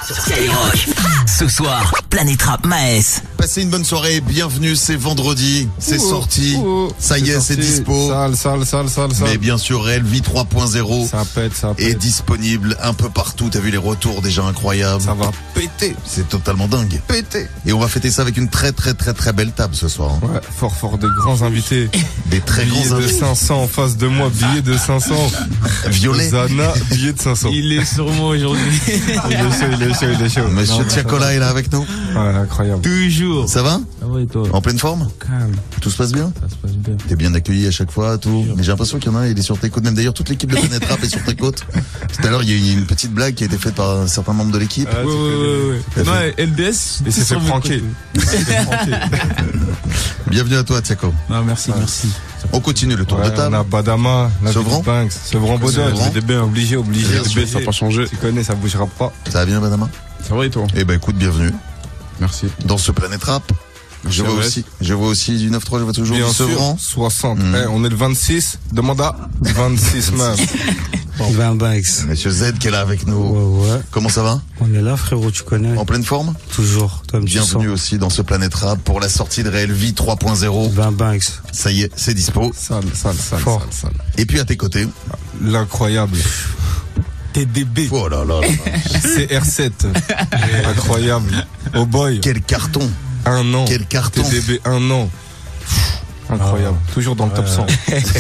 sur Skyrock. Ce soir, Planète Rap Maes. Passez une bonne soirée, bienvenue, c'est vendredi, c'est sorti, ça y est, c'est dispo. Sale. Mais bien sûr, Réel Vie 3.0 Ça pète. est disponible un peu partout, t'as vu les retours déjà incroyables. Ça va péter. C'est totalement dingue. Et on va fêter ça avec une très belle table ce soir. Ouais, fort, des grands invités. Des très Billets grands de invités. 500 en face de moi, billets de 500. Violet. Zana, billets de 500. Il est sur moi aujourd'hui. Il est chaud. Monsieur Non, Tiakola est là avec nous. Ouais, incroyable. Toujours. Ça va? Ah ouais, toi. En pleine forme? Calme. Tout se passe bien? Ça se passe bien. T'es bien accueilli à chaque fois, tout. Mais j'ai l'impression qu'il y en a un, il est sur tes côtes. Même d'ailleurs, toute l'équipe de Planète Rap est sur tes côtes. Tout à l'heure, il y a eu une petite blague qui a été faite par un certain membre de l'équipe. Ouais. Non, LDS. Il s'est fait pranker. Bienvenue à toi, Tiako. Non, merci. On continue le tour de Ouais, on table. a Badama, la Sevran. Banks, Sevran Bodol. Sevran. C'était bien obligé. Bien sûr. Ça n'a pas changé. Tu connais, ça bougera pas. Ça va bien, Badama? Ça va et toi? Eh ben, écoute, bienvenue Merci. dans ce Planète Rap. Je vois aussi du 9-3, je vois toujours Bien du sûr, Sevran. 60. On est le 26. Demande à 26 même. 20 Banks. Monsieur Z qui est là avec nous. Ouais. Comment ça va? On est là, frérot, tu connais. En pleine forme? Toujours. Toi, tu sens. Bienvenue aussi dans ce Planète Rap pour la sortie de Réel Vie 3.0. 20 Banks. Ça y est, c'est dispo. Sale. Fort. Et puis à tes côtés. L'incroyable. TDB. Oh là là. CR7. Incroyable. Oh boy. Quel carton. 1 an. Quel carton. TDB 1 an. Incroyable. Toujours dans le top 100.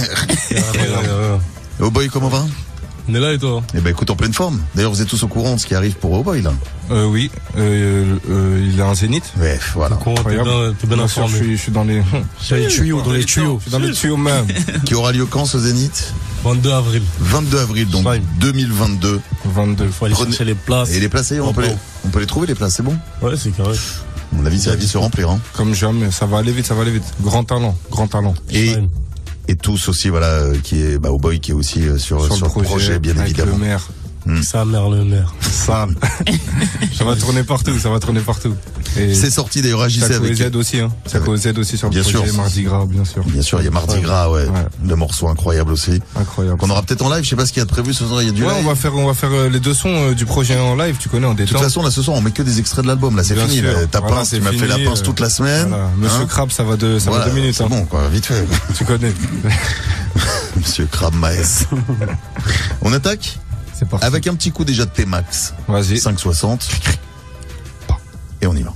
Oh boy, comment va? On est là et toi? Eh ben écoute, en pleine forme. D'ailleurs, vous êtes tous au courant de ce qui arrive pour Oh boy là. Oui. Il a un zénith. Bref, voilà. T'es bien sûr, informé. je suis dans les tuyaux. Je suis dans les tuyaux même. Qui aura lieu quand ce Zénith? 22 avril. 22 avril, donc Ouais. 2022. 22. Faut aller Prenez- chercher les places. Et les places, ça y est, on peut les trouver, les places, c'est bon? Ouais, c'est carré. À mon avis, ça va vite se remplir, hein. Comme jamais. Ça va aller vite. Grand talent. Et tous aussi, voilà, qui est, Oh boy, qui est aussi sur le projet, bien avec évidemment. le maire. Sa mère, le maire. Sale. Ça va tourner partout. Et C'est sorti d'ailleurs, agissez Saco avec. Z aussi, hein. Saco Z aussi sur le Bien projet. sûr. Mardi Gras, bien sûr. Bien sûr, il y a Mardi Gras, ouais. Le morceau incroyable aussi. Incroyable. Qu'on aura peut-être en live, je sais pas ce qu'il y a de prévu ce soir, il y a du Ouais, live. on va faire les deux sons du projet en live, tu connais, en De toute détente. façon, là, ce soir, on met que des extraits de l'album, là, c'est Bien fini, sûr. là. Ta Voilà, pince, c'est tu m'as fait fini, la pince toute la semaine. Voilà. Monsieur Crab, ça va 2 minutes, c'est hein. bon, quoi, vite fait. Tu connais. Monsieur Crab Maes. On attaque? C'est parti. Avec un petit coup déjà de T-Max. Vas-y. 560. Et on y va.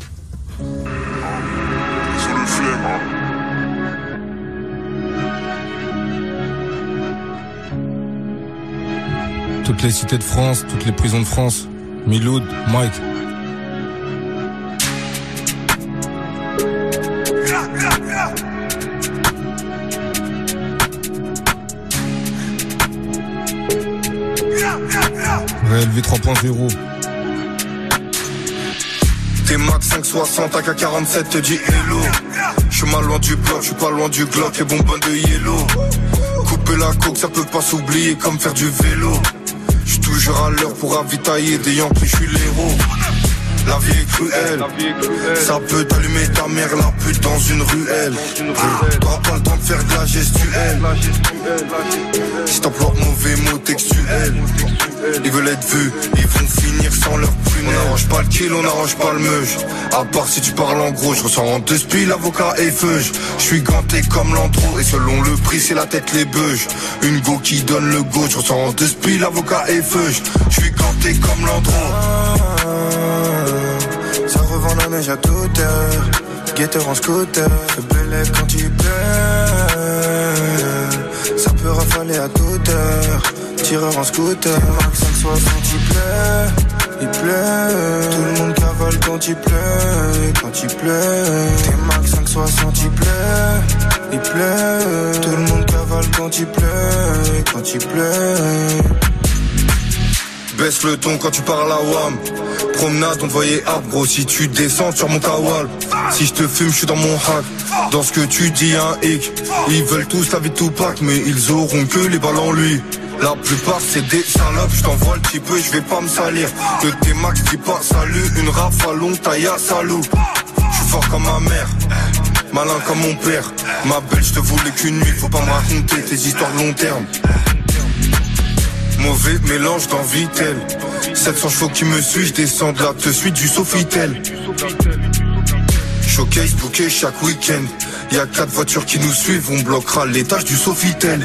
Toutes les cités de France, toutes les prisons de France. Miloud, Mike. Réel V 3.0. T-Max 560, AK-47 te dit hello. J'suis mal loin du bloc, j'suis pas loin du Glock, les bonbonnes de yellow. Couper la coke, ça peut pas s'oublier comme faire du vélo. J'suis toujours à l'heure pour ravitailler des Yankees, j'suis l'héros. La vie est cruelle, ça peut t'allumer ta mère, la pute dans une ruelle. T'auras pas le temps de faire de la gestuelle. Si t'emploies mauvais mots textuels, ils veulent être vus, ils vont finir sans leur prunelle. On n'arrange pas le kill, on n'arrange pas le meuge. À part si tu parles en gros, je ressens en deux spies, l'avocat et feuge. Je suis ganté comme l'antro, et selon le prix, c'est la tête les beuges. Une go qui donne le go, je ressens en deux spies, l'avocat et feuge. Je suis ganté comme l'antro. Ça revend la neige à toute heure. Guetteur en scooter, fais belek quand il pleut. Ça peut rafaler à toute heure. Tireur en scooter, Max 560 il pleut. Tout le monde cavale quand il pleut. T-Max 560 il pleut. Tout le monde cavale quand il pleut. Baisse le ton quand tu parles à WAM. Promenade, on te voyait up, gros. Si tu descends sur mon kawal. Si je te fume, je suis dans mon hack. Dans ce que tu dis, un hic. Ils veulent tous la vie de Tupac, mais ils auront que les balles en lui. La plupart c'est des salopes, je t'envoie le petit peu, je vais pas me salir. Le T-Max dit pas salut, une rafale taille à salou. Je suis fort comme ma mère, malin comme mon père. Ma belle, je te voulais qu'une nuit, faut pas me raconter tes histoires de long terme. Mauvais mélange d'envie tel 700 chevaux qui me suivent, je descends de là, te suis du Sofitel. Showcase booké chaque week-end. Y'a 4 voitures qui nous suivent, on bloquera l'étage du Sofitel.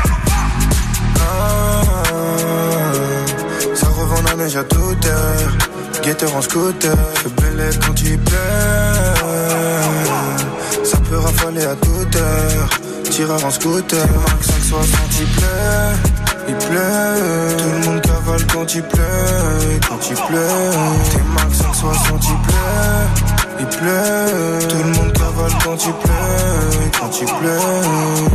Ça revend la neige à toute heure. Guetteur en scooter, fais belle quand il pleut. Ça peut rafaler à toute heure. Tireur en scooter, Max 560 il pleut. Tout le monde cavale quand il pleut. T'es Max 560 il pleut. Tout le monde cavale quand il pleut.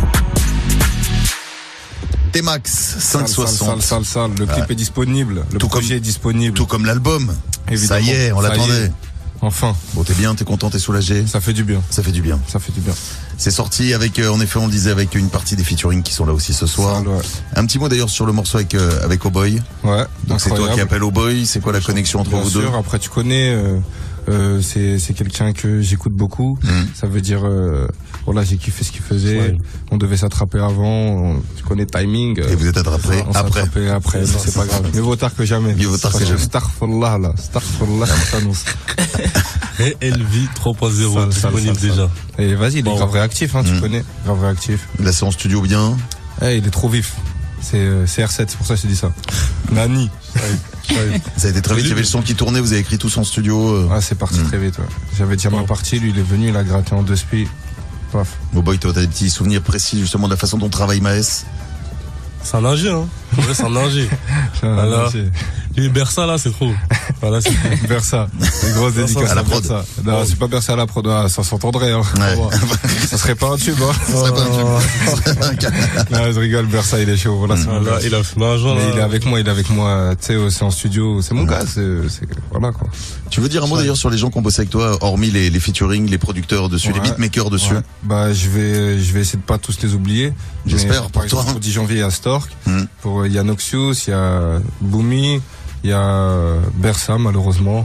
T-Max 560. Sale. Le clip est disponible. Le projet est disponible. Tout comme l'album. Évidemment. Ça y est, on l'attendait. Enfin. Bon, t'es bien, t'es content, t'es soulagé. Ça fait du bien. C'est sorti avec, en effet, on le disait, avec une partie des featuring qui sont là aussi ce soir. Ça, ouais. Un petit mot d'ailleurs sur le morceau avec O'Boy. Ouais. Donc c'est toi qui appelles O'Boy. C'est quoi la connexion entre vous deux? Bien sûr. Après, tu connais, c'est quelqu'un que j'écoute beaucoup. Ça veut dire, voilà, j'ai kiffé ce qu'il faisait. Ouais. On devait s'attraper avant. Tu connais le timing. Et vous êtes attrapé après. Mais c'est pas grave. Mieux vaut tard que jamais. Starfallah, là. Starfallah, ça nous. Et LV 3.0 disponible déjà. Et vas-y, il est grave réactif, hein, tu connais. Grave réactif. Là, c'est en studio bien. Il est trop vif. C'est R7, c'est pour ça que je te dis ça. Nani. Ça a été très vite, il y avait le son qui tournait, vous avez écrit tous en studio. Ah, c'est parti très vite, ouais. J'avais déjà ma partie, lui il est venu, il a gratté en 2 spi. Paf. O'Boy, toi, t'as des petits souvenirs précis justement de la façon dont travaille Maes? C'est un ingé, hein. Ouais, c'est un ingé. Voilà. Lui, Bersa, là, c'est trop. Voilà, c'est Bersa. Une grosse dédicace à la prod. Non, c'est pas Bersa à la prod. Ah, ça s'entendrait, hein. Ouais. Ça serait pas un tube, hein. Ça serait pas un tube. Non, je rigole, Bersa, il est chaud. Voilà, là, il a fait un jour, mais il est avec moi, tu sais, c'est en studio. C'est mon gars, voilà, quoi. Tu veux dire un mot d'ailleurs sur les gens qui ont bossé avec toi, hormis les featuring, les producteurs dessus, les beatmakers dessus? Ouais. Bah, je vais essayer de pas tous les oublier. J'espère, par exemple, toi. Pour 10 janvier, il y a Stork. Pour, il y a Noxious, il y a Boomy. Il y a Bersa, malheureusement.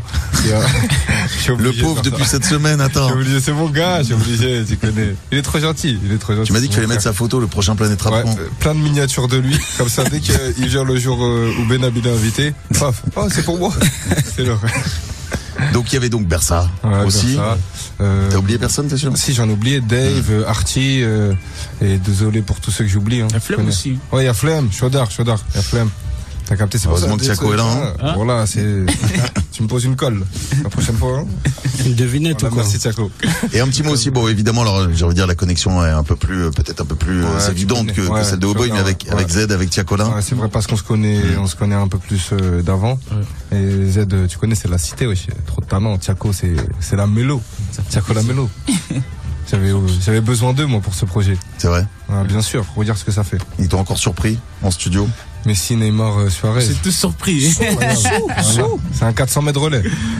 Le pauvre depuis cette semaine, attends. J'ai oublié, c'est mon gars, j'ai obligé, tu connais. Il est trop gentil. Tu m'as dit qu'il fallait mettre sa photo, le prochain Planète Rap. Ouais, plein de miniatures de lui. Comme ça, dès qu'il vient le jour où Benabil est invité, paf, oh, c'est pour moi. C'est l'heure. Donc il y avait donc Bersa aussi. Bersa. T'as oublié personne, t'es sûr? Si, j'en ai oublié. Dave, Arty, et désolé pour tous ceux que j'oublie. Hein. Il y a Flemme aussi. Ouais, il y a Flemme, Chaudard, il y a Flemme. T'as capté, c'est heureusement que Tiako est là, hein. Voilà, tu me poses une colle. La prochaine fois, hein. Une devinette, voilà, merci Tiako. Et un petit mot aussi, bon, évidemment, alors, j'ai envie de dire, la connexion est peut-être un peu plus évidente que celle de O'Boy, mais avec Z, avec Tiako là. Ouais, c'est vrai, parce qu'on se connaît un peu plus, d'avant. Ouais. Et Z, tu connais, c'est la cité, wesh. Trop de talent. Tiako, c'est la mélo. Tiako la mélo. J'avais besoin d'eux, moi, pour ce projet. C'est vrai? Ouais, bien sûr, pour vous dire ce que ça fait. Ils t'ont encore surpris en studio? Messi, Neymar, Suarez. C'est tous surpris. C'est un 400 mètres relais.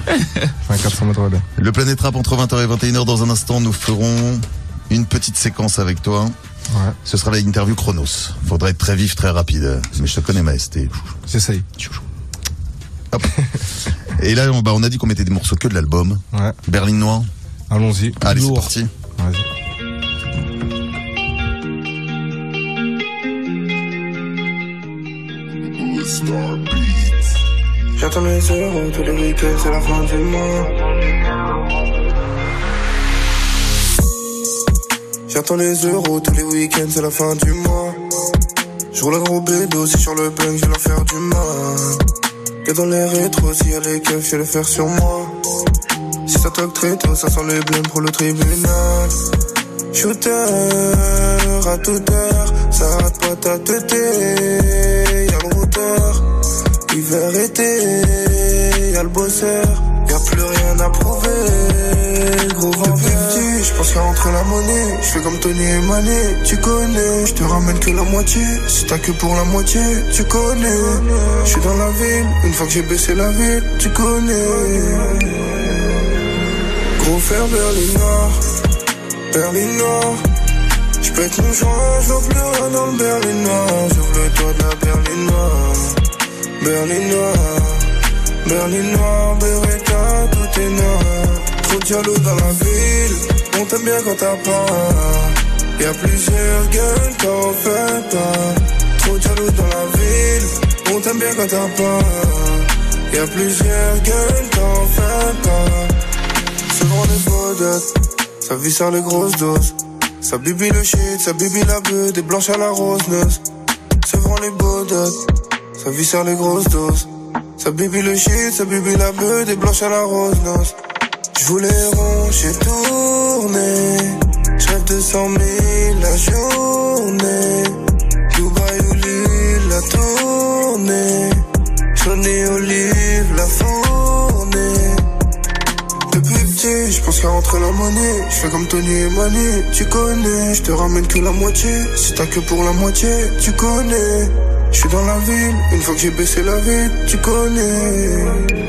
Le Planète Rap entre 20h et 21h. Dans un instant, nous ferons une petite séquence avec toi. Ouais. Ce sera l'interview Chronos. Faudrait être très vif, très rapide. Mais je te connais, Maes. J'essaye. Hop. Et là, on a dit qu'on mettait des morceaux que de l'album. Ouais. Berlin Noir. Allons-y. Allez, c'est parti. Vas-y. J'attends les euros tous les week-ends, c'est la fin du mois. J'attends les euros tous les week-ends, c'est la fin du mois. J'roule le gros bédo, si sur le bunk, je vais leur faire du mal. Que dans les rétros, s'il y a les keufs, je vais le faire sur moi. Si ça toque très tôt, ça sent les blêmes pour le tribunal. Shooter à toute heure, ça rate pas ta tête. Y'a le routeur, hiver été, y'a le bosseur. Y'a plus rien à prouver, gros vampire. J'pense qu'à rentrer la monnaie, j'fais comme Tony et Mané, tu connais. J'te ramène que la moitié, si t'as que pour la moitié, tu connais. J'suis dans la ville, une fois que j'ai baissé la ville, tu connais. Gros fer berlinois, berlinois. J'pète mon joint, j'vois plus rien dans le berlinois. J'ouvre le toit de la berlinois, berlinois, berlinois, Beretta, tout est noir. Trop de jaloux dans la ville, on t'aime bien quand t'as pas. Y'a plusieurs gueules, t'en fais pas. Trop de jaloux dans la ville, on t'aime bien quand t'as pas. Y'a plusieurs gueules, t'en fais pas. Souvent les bodotes, sa vie sans les grosses doses. Sa bibi le shit, sa bibi la beuh, des blanches à la rose noce. Souvent les bodotes, sa vie sans les grosses doses. Sa bibi le shit, sa bibi la beuh, des blanches à la rose noce. J'voulais roncher, tourner. J'rêve de 100 000 la journée. Dubaï ou Lille, la tournée. Johnny Olive, la fournée. Depuis petit, j'pense qu'à rentrer la monnaie. J'fais comme Tony et Mani, tu connais. J'te ramène que la moitié, si t'as que pour la moitié, tu connais. J'suis dans la ville, une fois que j'ai baissé la ville, tu connais.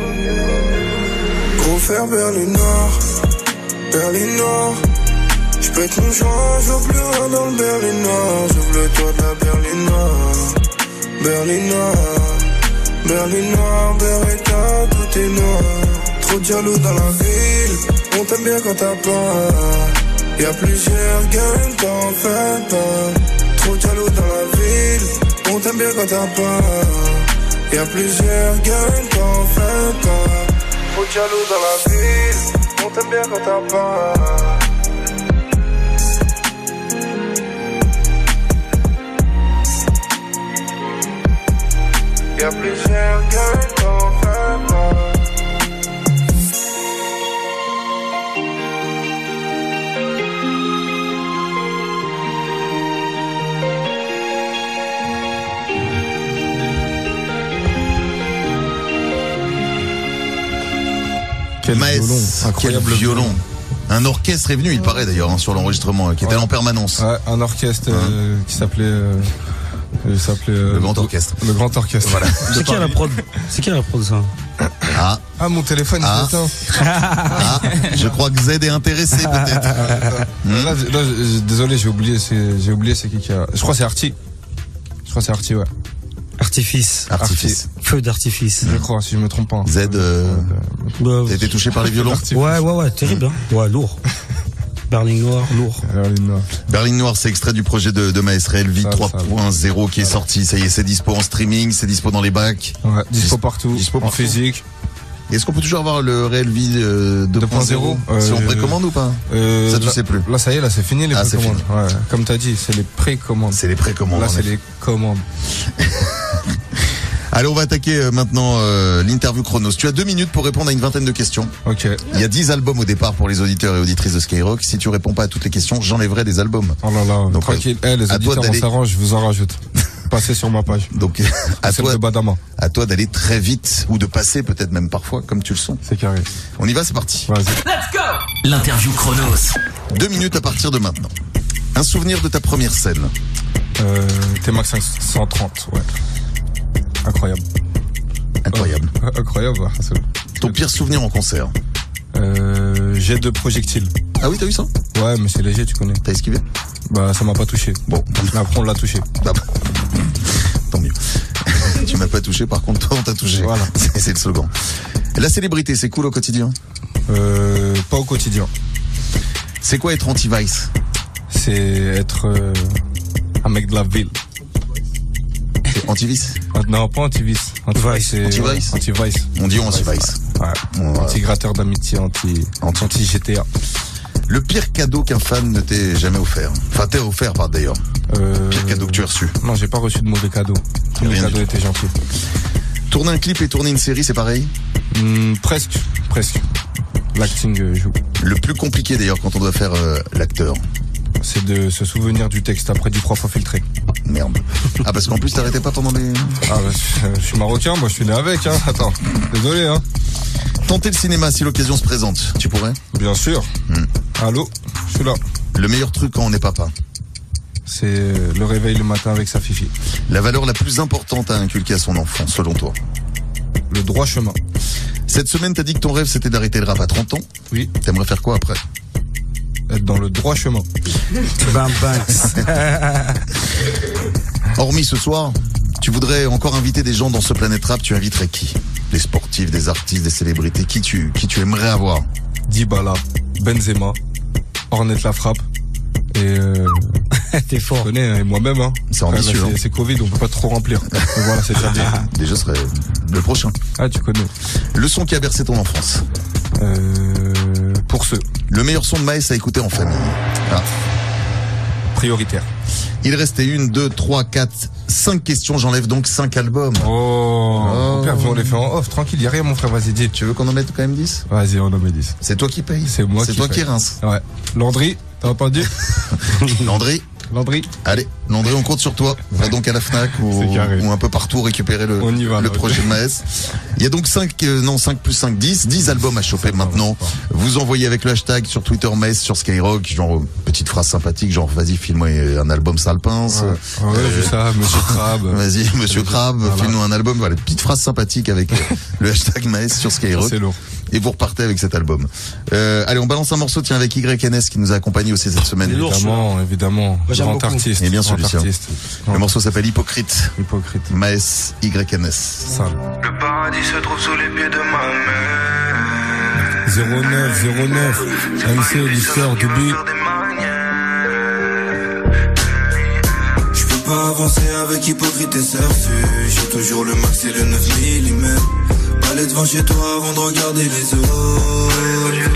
Gros fer berlinois, berlinois. J'pète mon joint, j'ouvre plus rien dans le berlinois. J'ouvre le toit de la berlinois, berlinois. Berlinois, berlinois, tout est noir. Trop de jaloux dans la ville, on t'aime bien quand t'as pas. Y'a plusieurs gueules, t'en fais pas. Trop de jaloux dans la ville, on t'aime bien quand t'as pas. Y'a plusieurs gueules, t'en fais pas. Trop de jaloux dans la ville, on t'aime bien quand t'as pas. Y'a plusieurs gueules, t'en fais pas. Quel Maes, violon, quel incroyable violon. Un orchestre est venu, il paraît d'ailleurs, hein, sur l'enregistrement, qui était là en permanence. Ouais, un orchestre qui s'appelait... Le Grand Orchestre. Le Grand Orchestre. Voilà. C'est qui à la prod? C'est qui à la prod, ça? Ah, mon téléphone, il s'éteint. je crois que Z est intéressé peut-être. Là, désolé, j'ai oublié c'est qui a... Je crois que c'est Arty. Ouais. Artifice. Feu d'artifice. Je crois, si je me trompe pas. Z, t'as été touché par les violons? Ouais, terrible, hein. Ouais, lourd. Berlin Noir, lourd. Berlin Noir, c'est extrait du projet de Maes Réel Vie 3.0 qui est sorti. Ça y est, c'est dispo en streaming, c'est dispo dans les bacs. Ouais, dispo partout. Dispo en partout. physique. Est-ce qu'on peut toujours avoir le Réel Vie 2.0 si on précommande ou pas? Ça, tu sais plus. Là, ça y est, là, c'est fini les c'est précommandes. fini. Ouais, comme t'as dit, c'est les précommandes. C'est les précommandes. Là, en c'est effet. les commandes. Allez, on va attaquer maintenant l'interview Chronos. Tu as 2 minutes pour répondre à une vingtaine de questions. Ok. Il y a 10 albums au départ pour les auditeurs et auditrices de Skyrock. Si tu réponds pas à toutes les questions, j'enlèverai des albums. Oh là là, Donc, tranquille. Les à toi auditeurs, on d'aller- s'arrange, je vous en rajoute. Passez sur ma page. Donc, à Celle de toi, Badama. à toi d'aller très vite ou de passer peut-être même parfois comme tu le sens. C'est carré. On y va, c'est parti. Vas-y. L'interview Chronos. 2 minutes à partir de maintenant. Un souvenir de ta première scène. T-Max 530, ouais. Incroyable. Incroyable. Incroyable, ouais. C'est- Ton pire souvenir en concert. Jet de projectile. Ah oui, t'as eu ça? Ouais, mais c'est léger, tu connais. T'as esquivé? Bah, ça m'a pas touché. Bon, Mais après, on l'a touché. bah, tant mieux. Tu m'as pas touché, par contre, toi, on t'a touché. Voilà. C'est le slogan. La célébrité, c'est cool au quotidien? Pas au quotidien. C'est quoi être anti-Vice? C'est être un mec de la ville. Anti-Vice? Non, pas anti-vice. Anti-vice, c'est... Anti-vice. Anti-vice. On dit anti-Vice. Ouais. Ouais. Anti-gratteur d'amitié, anti-GTA. Le pire cadeau qu'un fan ne t'ait jamais offert. Enfin, t'es offert par d'ailleurs. Pire cadeau que tu as reçu. Non, j'ai pas reçu de mauvais cadeaux. Tous les Rien cadeaux du étaient gentils. Tourner un clip et tourner une série, c'est pareil? Presque. L'acting joue. Le plus compliqué d'ailleurs quand on doit faire l'acteur. C'est de se souvenir du texte après du 3 fois filtré. Merde. Ah, parce qu'en plus t'arrêtais pas pendant les... Ah, bah, je suis marocain, moi je suis né avec, hein. Attends, désolé, hein. Tenter le cinéma si l'occasion se présente, tu pourrais? Bien sûr. Allô, je suis là. Le meilleur truc quand on est papa. C'est le réveil le matin avec sa fifi. La valeur la plus importante à inculquer à son enfant, selon toi? Le droit chemin. Cette semaine, t'as dit que ton rêve c'était d'arrêter le rap à 30 ans. Oui. T'aimerais faire quoi après? Être dans le droit chemin. Bam Banks. Hormis ce soir, tu voudrais encore inviter des gens dans ce Planète Rap, tu inviterais qui? Des sportifs, des artistes, des célébrités, qui tu aimerais avoir? Dybala, Benzema, Ornette la frappe et T'es fort. Je connais, hein, et moi-même, hein. C'est ambitieux, Là, hein. c'est Covid, on peut pas trop remplir. Donc voilà, c'est déjà bien. Déjà, ce serait le prochain. Ah, tu connais. Le son qui a bercé ton enfance. Pour ceux. Le meilleur son de Maës à écouter en famille. Ah. Prioritaire. Il restait 1, 2, 3, 4, 5 questions. J'enlève donc 5 albums. Oh. Père, on les fait en off. Tranquille, y a rien, mon frère. Vas-y, dis. Tu veux qu'on en mette quand même 10? Vas-y, on en met 10. C'est toi qui paye. C'est moi qui C'est toi paye. qui rince. Ouais. Landry, t'as entendu? Landry. Landry. Allez, Landry, on compte sur toi. Va donc à la FNAC ou un peu partout récupérer le projet de Maës. Il y a donc 5 plus 5, 10 albums à choper maintenant. Vous envoyez avec le hashtag sur Twitter Maës sur Skyrock, genre petite phrase sympathique, genre vas-y filme-moi un album sale pince. Ouais, vu ça, Monsieur Crabe. Vas-y, Monsieur Crabe, voilà. filme-nous un album. Voilà, petite phrase sympathique avec le hashtag Maës sur Skyrock. C'est lourd. Et vous repartez avec cet album. Allez, on balance un morceau, tiens, avec YNS qui nous a accompagné aussi cette semaine. Évidemment. j'aime Grand beaucoup. artiste. Et bien grand celui-ci. artiste. Le morceau s'appelle Hypocrite. Hypocrite. Maës, YNS. Sale. Le paradis se trouve sous les pieds de ma mère. 09, MC, l'histoire du beat. Je peux pas avancer avec hypocrite et surfu. J'ai toujours le max et le 9 mm. Aller devant chez toi avant de regarder les autres.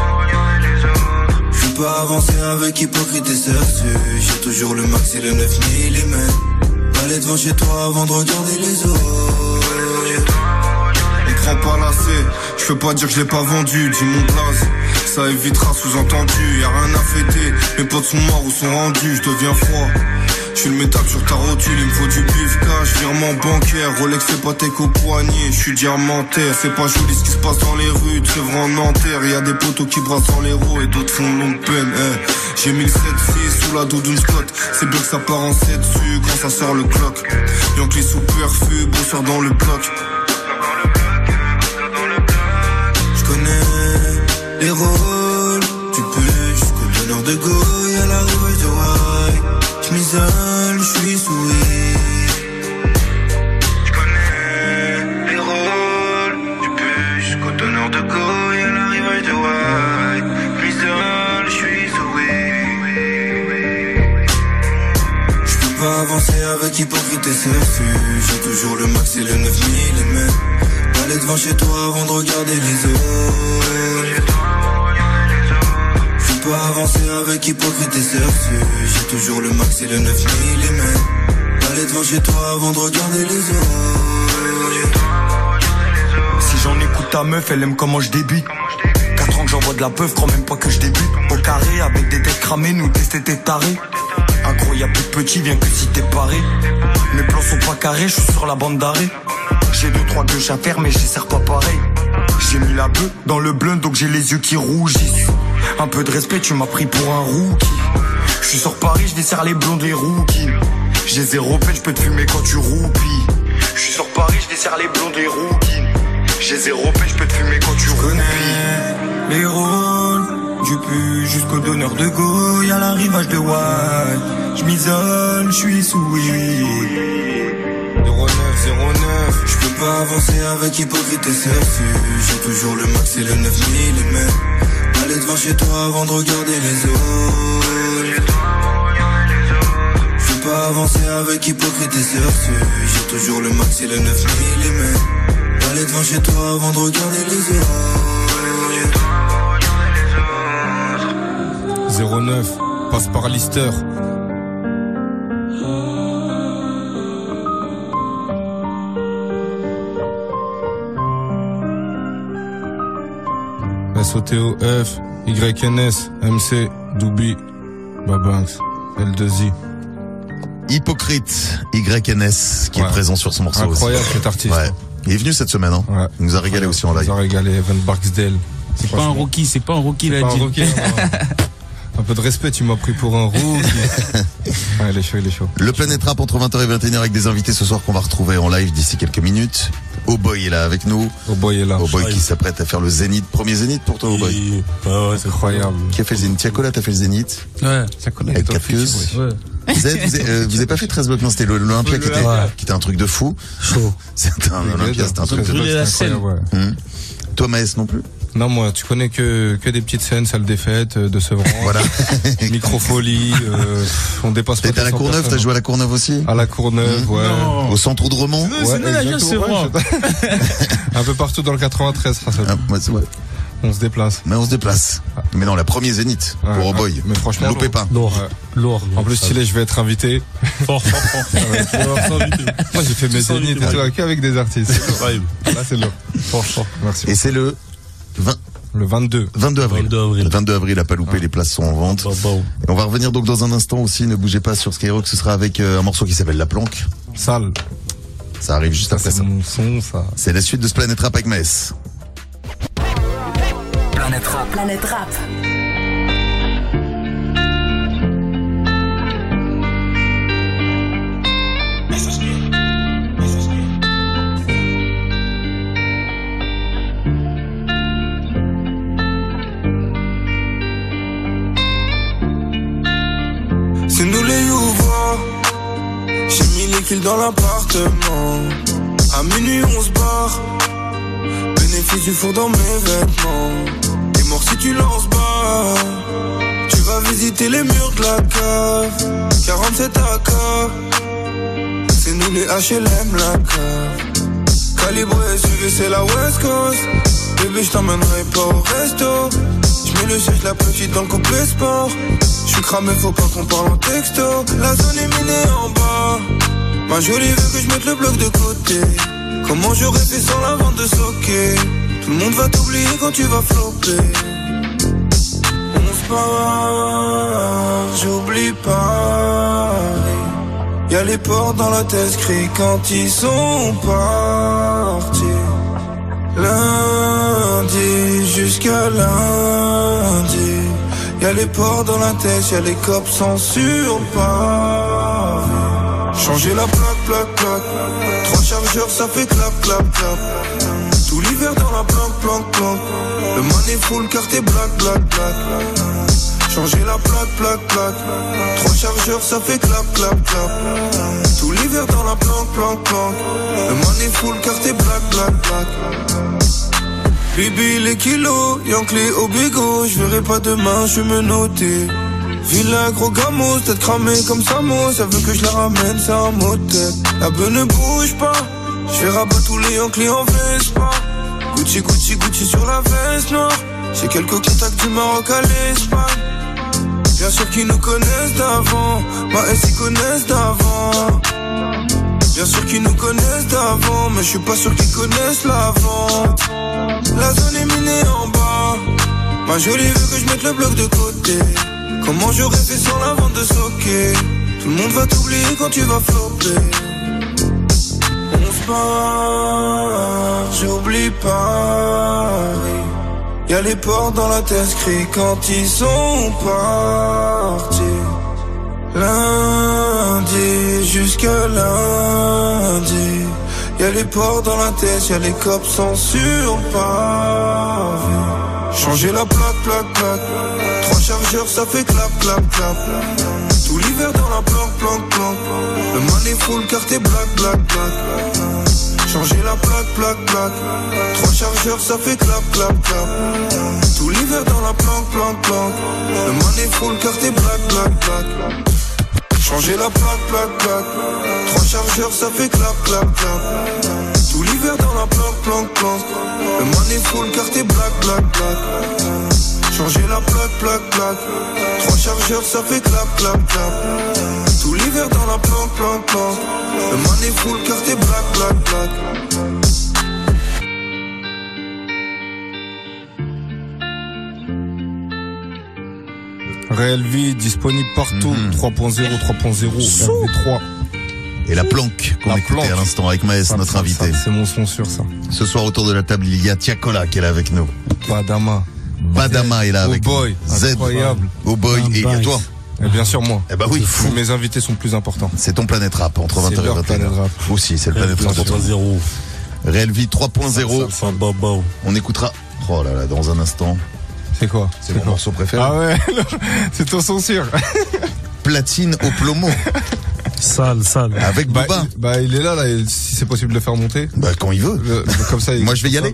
Je peux pas avancer avec hypocrite et sursu. J'ai toujours le max et le 9 mm. Aller devant chez toi avant de regarder les autres. On prend pas lassé, je peux pas dire que je l'ai pas vendu, dis mon blaze. Ça évitera sous-entendu, y'a rien à fêter. Mes potes sont morts ou sont rendus, je deviens froid. Je suis le métal sur ta rotule, il me faut du bif cash, virement bancaire, Rolex c'est pas qu'au poignet, je suis diamantaire, c'est pas joli ce qui se passe dans les rues, de Sevres en Nanterre, y a des poteaux qui brassent dans les roues et d'autres font longue peine, J'ai mis le 7-6 sous la dos d'une Scott, c'est bien que ça part en 7 dessus quand ça sort le clock. Yankee sous perfus, bosseur dans le bloc. Je connais les rôles, tu peux jusqu'au donneur de Gaulle à la rivage de Hawaï. J'm'isole, j'suis souillé. Je connais les rôles, tu peux jusqu'au donneur de Gaulle à la rivage de Hawaï. J'm'isole, j'suis souillé. J'peux pas avancer avec hypocrite et surfu. J'ai toujours le max et le 9 mm. Aller devant chez toi avant de regarder les autres. Je peux pas avancer avec hypocrite et sursu. J'ai toujours le max et le 9 mm. Aller devant chez toi avant de regarder les autres. Si j'en écoute ta meuf, elle aime comment je débute. 4 ans que j'envoie de la peuf, crois même pas que je débute. Au carré, avec des têtes cramées, nous tester tes tarés. Agro, y'a plus de petits, viens que si t'es paré. Mes plans sont pas carrés, je suis sur la bande d'arrêt. J'ai 2-3 gauches à faire, mais j'y sers pas pareil. J'ai mis la bœuf dans le bleu, donc j'ai les yeux qui rougissent. Un peu de respect, tu m'as pris pour un rookie. Je suis sur Paris, je desserre les blondes et rookies. J'ai 0 peine, je peux te fumer quand tu roupies. Je suis sur Paris, je desserre les blondes et rookies. J'ai 0 peine, je peux te fumer quand tu roupies. Les rôles, du pu jusqu'au donneur de Gaulle à la rivage de White. J'm'isole, j'suis souillé. 09. Je peux pas avancer avec hypocrite et surfu. J'ai toujours le max et le 9 mm. Aller devant chez toi avant de regarder les autres. Je peux pas avancer avec hypocrite et surfu. J'ai toujours le max et le 9 mm. Aller devant chez toi avant de regarder les autres. 09, passe par Lister. SOTOF, YNS, MC, Doubi, Babanks, L2I. Hypocrite, YNS, qui est présent sur ce morceau. Incroyable aussi. cet artiste. Ouais. Il est venu cette semaine, hein. Ouais. Il nous a régalé aussi en live. Il nous a régalé, Evan Barksdale. C'est pas un rookie, là. Pas un rookie, un peu de respect, tu m'as pris pour un rookie. Ouais, il est chaud. Le Planète Rap entre 20h et 21h avec des invités ce soir qu'on va retrouver en live d'ici quelques minutes. Boy est là avec nous. Boy est là. Boy qui s'apprête à faire le Zénith. Premier Zénith pour toi, Boy. Ouais, c'est incroyable. Qui a fait le Zénith? Tiakola, t'as fait le Zénith? Ouais, Tiakola. Avec Capieuse. Ouais. Vous avez pas fait 13 blocs, non, c'était l'Olympia qui était un truc de fou. Chaud. C'était un Olympia, c'était un truc de brûler la scène. Toi, Maës non plus? Non, moi, tu connais que des petites scènes, salle des fêtes, de Sevran. Voilà. Microfolie, on dépasse pas. T'étais à la Courneuve, t'as joué à la Courneuve aussi? À la Courneuve, ouais. Non. Au centre de Romont? Un peu partout dans le 93, ouais. On se déplace. Mais on se déplace. Mais non, la première Zénith, pour Oh Boy. Mais franchement, loupez pas. Lourd. En plus, stylé, je vais être invité. Fort. Moi, j'ai fait mes Zéniths et tout, qu'avec des artistes. Là, c'est lourd. Fort. Merci. Et c'est le 22 avril. Le 22 avril, à pas louper, les places sont en vente. Et on va revenir donc dans un instant aussi, ne bougez pas sur Skyrock, ce sera avec un morceau qui s'appelle La Planque. Sale. Ça arrive juste après ça. C'est mon son, ça. C'est la suite de ce Planète Rap avec Maes. Planète Rap. C'est nous les Youvois. J'ai mis les kills dans l'appartement. À minuit on se barre. Bénéfice du four dans mes vêtements. T'es mort si tu lances bas. Tu vas visiter les murs de la cave. 47 AK. C'est nous les HLM la cave. Calibré, suivi c'est la West Coast. Bébé j't'emmènerai pas au resto. J'mets le siège la petite dans le complet sport. J'suis cramé, faut pas qu'on parle en texto. La zone est minée en bas. Ma jolie veut que j'mette le bloc de côté. Comment j'aurais fait sans la vente de socket? Tout le monde va t'oublier quand tu vas flopper. On se barre, j'oublie pas. Y'a les portes dans la tête, crie quand ils sont partis. Lundi jusqu'à lundi. Y'a les portes dans la tête, y'a les cops sans surpavé. Changer la plaque. 3 chargeurs, ça fait clap. Tout l'hiver dans la planque. Le money full, carte est black. Changer la plaque. 3 chargeurs, ça fait clap. Tout l'hiver dans la planque. Le money full, carte est black. Bibi les kilos, Yankee au bigot. Je verrai pas demain, je vais me noter. Villa gros gamos, tête cramée comme Samo. Ça veut que je la ramène, c'est un motel. La beuh ne bouge pas. Je vais rabattre tous les Yankees en Vespa. Gucci sur la veste noire. J'ai quelques contacts du Maroc à l'Espagne. Bien sûr qu'ils nous connaissent d'avant. Maes ils connaissent d'avant. Bien sûr qu'ils nous connaissent d'avant. Mais je suis pas sûr qu'ils connaissent la vente. La zone est minée en bas. Ma jolie veut que je mette le bloc de côté. Comment j'aurais fait sans la vente de socket? Tout le monde va t'oublier quand tu vas flopper. On se barre, j'oublie pas. Y'a les portes dans la tête, crie quand ils sont partis. Lundi jusqu'à lundi. Y'a les portes dans la tête, y'a les cops sans surpavé. Changer la plaque. 3 chargeurs, ça fait clap. Tout l'hiver dans la planque. Le money full, carte est black. Changer la plaque. 3 chargeurs, ça fait clap. Tout l'hiver dans la planque. Le money full, carte est black. Changer la plaque. 3 chargeurs, ça fait clap. Tout l'hiver dans la planque. Le money full, carte est black. Changer la plaque. 3 chargeurs, ça fait clap. Tout l'hiver dans la planque. Le money full, carte est black. Réelle vie, disponible partout. 3.0, RV3. Et la planque qu'on écoutait à l'instant avec Maes, notre invité. C'est mon son sur ça. Ce soir autour de la table, il y a Tiakola qui est là avec nous. Badama est là avec nous. Z, incroyable. Oh Boy, et toi. Et bien sûr moi. Eh bah oui, fou. Mes invités sont plus importants. C'est ton Planète Rap entre 20h et 21h. Aussi, c'est le Planète Rap. 3.0. Réelle vie 3.0. On écoutera. Oh là là, dans un instant. C'est quoi? C'est mon morceau préféré. Ah ouais, c'est ton son sûr. Platine au plomo. Sale. Avec Booba. Il est là, si c'est possible de le faire monter. Quand il veut. Comme ça, moi, je vais y aller.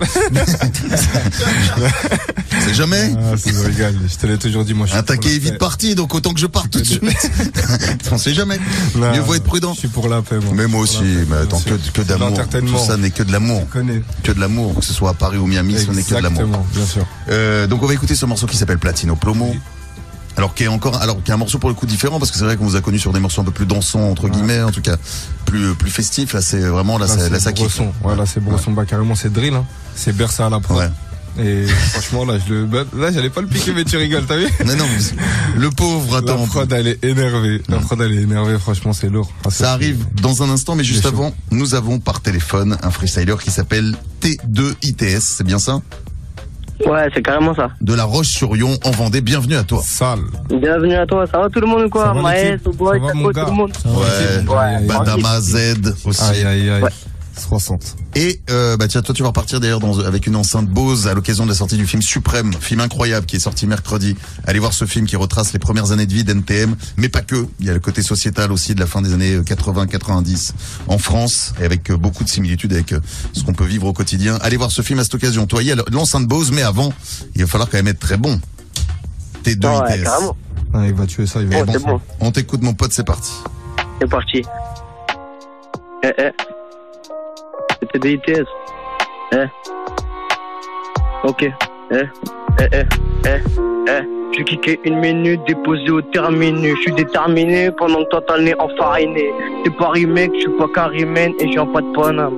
C'est jamais. C'est me régale. Je te l'ai toujours dit, moi. Un taquet est vite parti, donc autant que je parte tout de suite. On sait jamais. Mieux vaut être prudent. Je suis pour la paix, moi. Mais moi aussi, mais attends, que d'amour. Tout ça n'est que de l'amour. Que de l'amour. Que ce soit à Paris ou Miami, ce n'est que de l'amour. Bien sûr. Donc on va écouter ce morceau qui s'appelle Platino Plomo. Alors qui est un morceau pour le coup différent, parce que c'est vrai qu'on vous a connu sur des morceaux un peu plus dansants, entre guillemets, en tout cas, plus festifs. Là, c'est vraiment, là, ça kiffe. Là, c'est Bresson, carrément, c'est drill, hein. C'est Bersa à la prod. Ouais. Et franchement, là, j'allais pas le piquer, mais tu rigoles, t'as vu? Mais non, le pauvre, attends. La prod, elle est énervée. Franchement, c'est lourd. Ça arrive dans un instant, mais juste avant, nous avons par téléphone un freestyler qui s'appelle T2ITS, c'est bien ça? Ouais, c'est carrément ça. De La Roche-sur-Yon en Vendée, bienvenue à toi. Sale. Bienvenue à toi, ça va tout le monde ou quoi? Maës, Boy, Taco, tout le monde. Ouais. Badama, Z aussi. Aïe. Ouais. 60. Et tiens, toi tu vas repartir d'ailleurs avec une enceinte Bose à l'occasion de la sortie du film Suprême, film incroyable qui est sorti mercredi. Allez voir ce film qui retrace les premières années de vie d'NTM, mais pas que. Il y a le côté sociétal aussi de la fin des années 80-90 en France, et avec beaucoup de similitudes avec ce qu'on peut vivre au quotidien. Allez voir ce film à cette occasion. Toi, il y a l'enceinte Bose, mais avant, il va falloir quand même être très bon. T2ITS. Ouais, carrément. Il va tuer ça, il va bon. On t'écoute mon pote, c'est parti. C'est parti. C'était des ITS. Ok. J'ai kické une minute, déposé au terminus. Je suis déterminé pendant que toi t'as le nez enfariné. C'est Paris mec, je suis pas Carimène et j'ai un pas de Paname.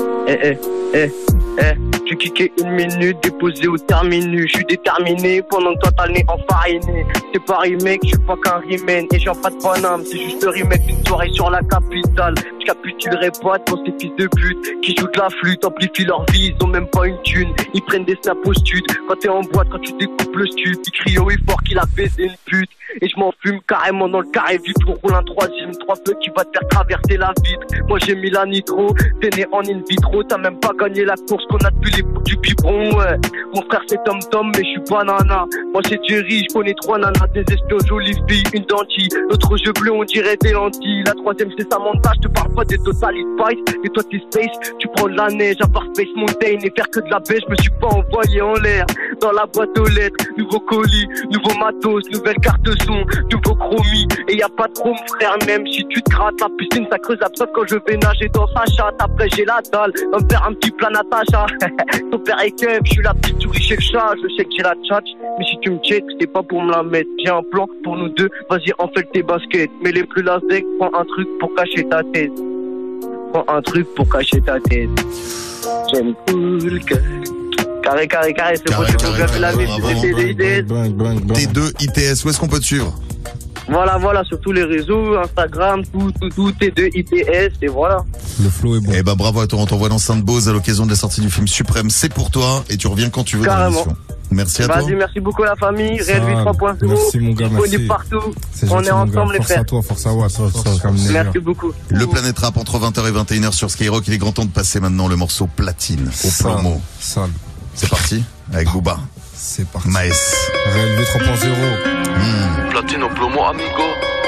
J'ai kické une minute, déposé au terminus. Je suis déterminé pendant que toi t'as le nez enfariné. C'est Paris mec, je suis pas qu'un Rimène et j'ai un pas de Paname. C'est juste le remake d'une soirée sur la capitale. Je capitulerai pas devant ces fils de pute qui jouent de la flûte, amplifient leur vie, ils ont même pas une thune. Ils prennent des snaps au stud. Quand t'es en boîte, quand tu découpes le stup, ils crient haut et fort qu'il a baisé une pute. Et je m'en fume carrément dans le carré vif. On roule un troisième, 3 feux qui va te faire traverser la vitre. Moi j'ai mis la nitro, t'es né en in vitro. T'as même pas gagné la course qu'on a depuis les bouts du biberon, ouais. Mon frère c'est Tom Tom mais je suis pas nana. Moi c'est Jerry, je connais 3 nanas. Des espions jolies filles, une dentille. L'autre jeu bleu on dirait des lentilles. La troisième c'est Samantha, je te parle pas des Total Spice. Et toi t'es Space, tu prends de la neige à part Space Mountain. Et faire que de la baie, je me suis pas envoyé en l'air. Dans la boîte aux lettres, nouveau colis, nouveau matos, nouvelle carte son, nouveau chromie. Et y a pas de chrome frère, même si tu te grattes la piscine ça creuse absurde quand je vais nager dans sa chatte. Après j'ai la dalle, va me faire un petit plan Natacha. Ton père est kev, je suis la petite souris chez le chat. Je sais que j'ai la tchatch, mais si tu me check, c'est pas pour me la mettre. J'ai un plan pour nous deux, vas-y enfile tes baskets. Mais les plus lasdec, prends un truc pour cacher ta tête. Prends un truc pour cacher ta tête. J'aime cool que... Carré, c'est bon, c'est bon, j'ai fait la vie, T2ITS, où est-ce qu'on peut te suivre? Voilà, sur tous les réseaux, Instagram, tout, T2ITS, et voilà. Le flow est bon. Eh ben, bravo à toi, on t'envoie l'enceinte Bose à l'occasion de la sortie du film Suprême, c'est pour toi, et tu reviens quand tu veux dans l'émission. Merci à toi. Vas-y, merci beaucoup à la famille, Réel 3.0. Merci mon gars, merci. On est partout, on est ensemble les frères. Force à toi, merci beaucoup. Le Planète Rap entre 20h et 21h sur Skyrock, il est grand temps de passer maintenant le morceau Platine au plomo. C'est parti, avec Booba. C'est parti. Maës. Réel 3.0. Platine au plomo, amigo.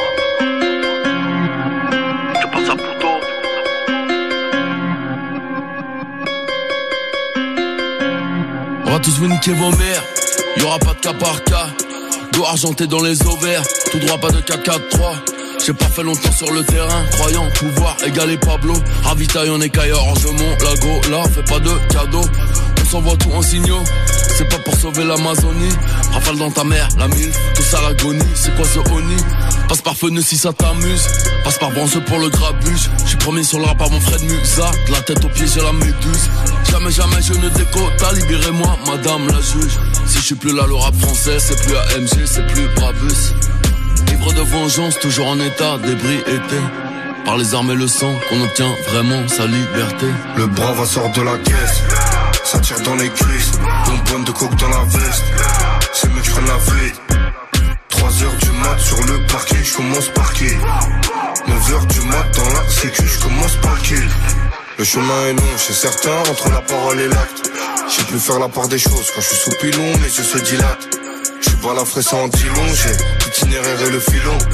Je passe à Pluto. On va tous vous niquer vos mères. Y'aura pas de cas par cas. Dos argenté dans les ovaires. Tout droit, pas de 4-4-3. J'ai pas fait longtemps sur le terrain, croyant pouvoir égaler Pablo. Ravitaille en écaille orgement, lago, là, fais pas de cadeaux. On s'envoie tout en signaux, c'est pas pour sauver l'Amazonie. Rafale dans ta mère, la mille, tout ça l'agonie. C'est quoi ce oni? Passe par Feneux si ça t'amuse. Passe par Branche pour le grabuge. J'suis premier sur le rap par mon frère de Musa. De la tête aux pieds j'ai la méduse. Jamais je ne décote, libérez-moi madame la juge. Si j'suis plus là le rap français, c'est plus AMG, c'est plus Brabus. Livre de vengeance, toujours en état d'ébriété. Par les armes et le sang qu'on obtient vraiment sa liberté. Le brave sort de la caisse, ça tire dans les cuisses. Une bonne de coke dans la veste, ces mecs prennent la vie. 3h du mat sur le parquet, j'commence par qui 9h du mat dans la sécu, j'commence par qui. Le chemin est long, chez certains, entre la parole et l'acte. J'ai pu faire la part des choses, quand je suis sous pilon, mes yeux se dilatent. J'suis pas la fraise en dit long, j'ai l'itinéraire et le filon. J'ai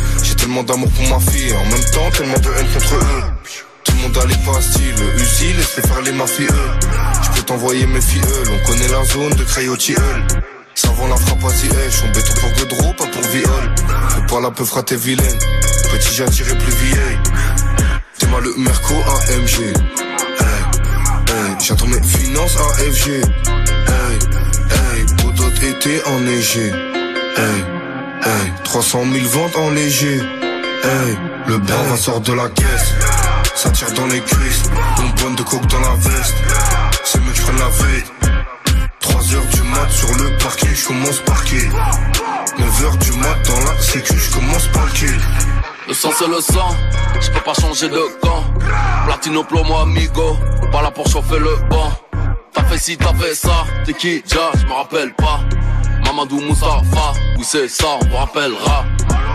tellement d'amour pour ma fille, et en même temps tellement de haine contre eux. Tout le monde a les pastilles, le Uzi, laisse faire les mafieux. Je peux t'envoyer mes filleuls, on connaît la zone de Crayotiel. Savant la frappe à Ziesh, on béton pour Godreau, pas pour viol. Faut pas la peu frater vilaine, petit j'ai attiré plus vieille. T'es mal le Merco AMG. Hey, hey, j'attends mes finances AFG. Hey, hey, Bodot été enneigé. Hey, hey, 300 000 ventes en léger. Hey, le bar va sort de la caisse. Ça tire dans les cuisses, une bonne de coke dans la veste. C'est mieux que je prenne la veille. 3h du mat sur le parquet, je commence par qui 9h du mat dans la sécu, je commence par qui. Le sang c'est le sang, je peux pas changer de camp. Platino plomo amigo, pas là pour chauffer le banc. T'as fait ci, t'as fait ça, t'es qui déjà, je me rappelle pas. Mamadou Moustapha, oui c'est ça, on me rappellera.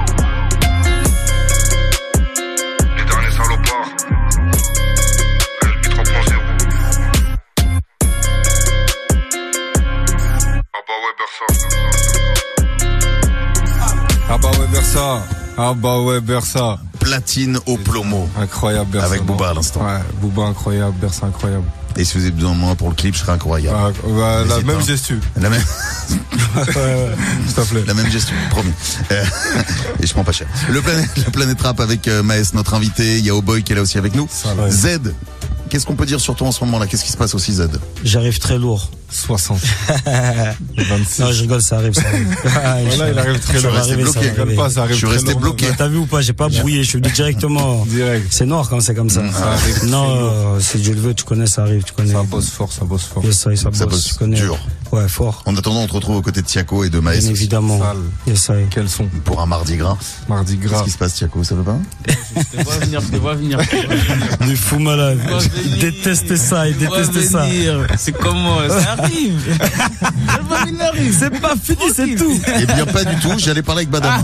Les derniers salopards. Ah bah ouais Bersa. Platine au plomo. Incroyable Bersa. Avec Booba à l'instant. Ouais, Booba incroyable, Bersa incroyable. Et si vous avez besoin de moi pour le clip, je serai incroyable. La même gestu. La même. ouais, s'il te plaît. La même gestu, promis. Et je prends pas cher. Le Planète Rap avec Maes, notre invité. Il y a O'Boy qui est là aussi avec nous. Ça, ouais. Z. Qu'est-ce qu'on peut dire sur toi en ce moment-là? Qu'est-ce qui se passe aussi, Z? J'arrive très lourd. 60. 26. Non, je rigole, ça arrive. Voilà, il arrive très lourd. Je suis resté bloqué. Je suis resté bloqué. T'as vu ou pas? J'ai pas brouillé, je suis directement. Direct. C'est noir quand c'est comme ça. Ça arrive. Non, si Dieu le veut, tu connais, ça arrive, tu connais. Ça bosse fort, ça bosse fort. Yes, ça bosse, tu connais. Dur. Ouais, fort. En attendant, on te retrouve aux côtés de Tiako et de Maes. Bien évidemment. Yes, quels sont? Pour un mardi gras. Mardi gras. Qu'est-ce qui se passe, Tiako? Ça va pas? Je te vois venir. Il est fou malade. Il déteste ça, ça. C'est comment? Ça arrive. C'est pas fini, c'est tout. Eh bien, pas du tout. J'allais parler avec Badam.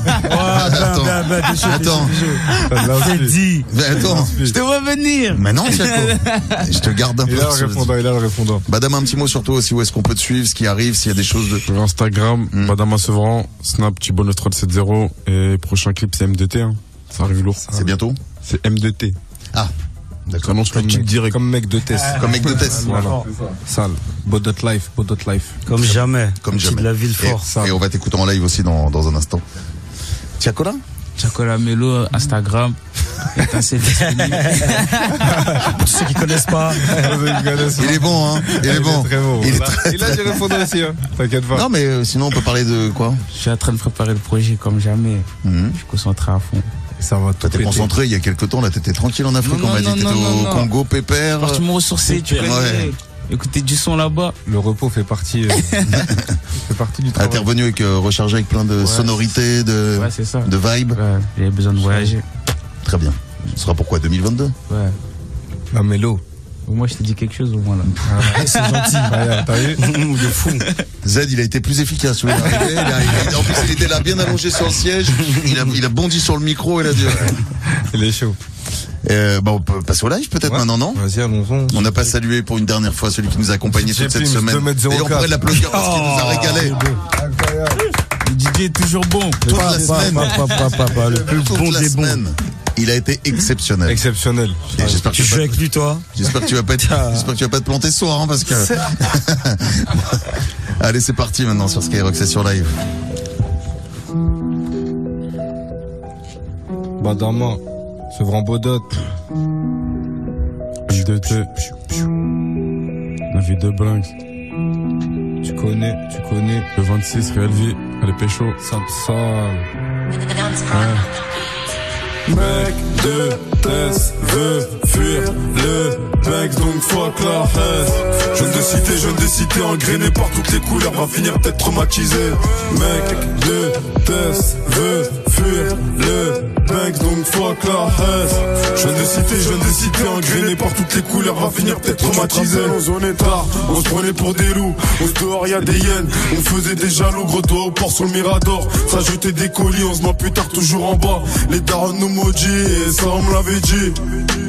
Attends. C'est dit. Attends. Je te vois venir. Mais non, Tiako. Je te garde un peu. Il a le répondant. Badam, un petit mot sur toi aussi. Où est-ce qu'on peut te suivre? Ce qui arrive, s'il y a des choses de. Sur Instagram, Badama Sevran, Snap, Tibonus 370. Et prochain clip, c'est M2T. Hein. Ça arrive lourd. C'est bientôt? C'est M2T. Ah. D'accord. Comme mec de test. Comme mec de test. Voilà. Sale. Bodot Life. Comme jamais. Comme jamais. De la ville fort. Et on va t'écouter en live aussi dans un instant. Tiakola? Tiakola Melo, Instagram. C'est disponible. Pour ceux qui connaissent pas. Il est bon, hein. Il est bon. Très bon. Il a du répondant aussi, hein. T'inquiète pas. Non, mais sinon, on peut parler de quoi? Je suis en train de préparer le projet comme jamais. Je suis concentré à fond. Ça va tout. T'es concentré il y a quelques temps, là, t'étais tranquille en Afrique, on m'a dit, t'étais au Congo, pépère. Parce que tu me ressourcais, tu connais. Ouais. Écoutez du son là-bas. Le repos fait partie du travail. T'es revenu avec, rechargé avec plein de sonorités, de vibes. Ouais, j'avais besoin de voyager. Très bien. Ce sera pourquoi, 2022? Ouais. La mélo. Moi, je t'ai dit quelque chose au moins là. C'est gentil. T'as vu? De fou. Z, il a été plus efficace. En plus, il était là bien allongé sur le siège. Il a bondi sur le micro et il a dit. Il est chaud. On peut passer au live peut-être maintenant, non? Vas-y, allons-y. On n'a pas salué pour une dernière fois celui qui nous a accompagné toute cette semaine. Et on pourrait l'applaudir parce qu'il nous a régalé. Incroyable. Le DJ est toujours bon. Toute la semaine. Le plus bon des bons. Il a été exceptionnel. Exceptionnel. Et j'espère que tu joues avec lui, toi. J'espère que tu vas pas te planter ce soir, hein, parce que. Allez, c'est parti maintenant sur Skyrock, c'est sur live. Badama, Sevran Bodot. M2T. La vie de Blanks. Tu connais. Le 26, Real Vie. Elle est pécho. Sapsal. Mec de test veut fuir le mec, donc fuck la haine. Jeune de cité, engrainé par toutes les couleurs, va finir peut-être traumatisé. Mec de test veut fuir le mec, donc fuck la haine. Jeune de cité, engrainé par toutes les couleurs, va finir peut-être traumatisé. On zone tard, on se prenait pour des loups, on se dehors y'a des hyènes, on faisait des jaloux, gros doigt au port sur le Mirador. Ça jetait des colis, 11 mois plus tard toujours en bas. Les darons nous maudit, et ça on me l'avait dit.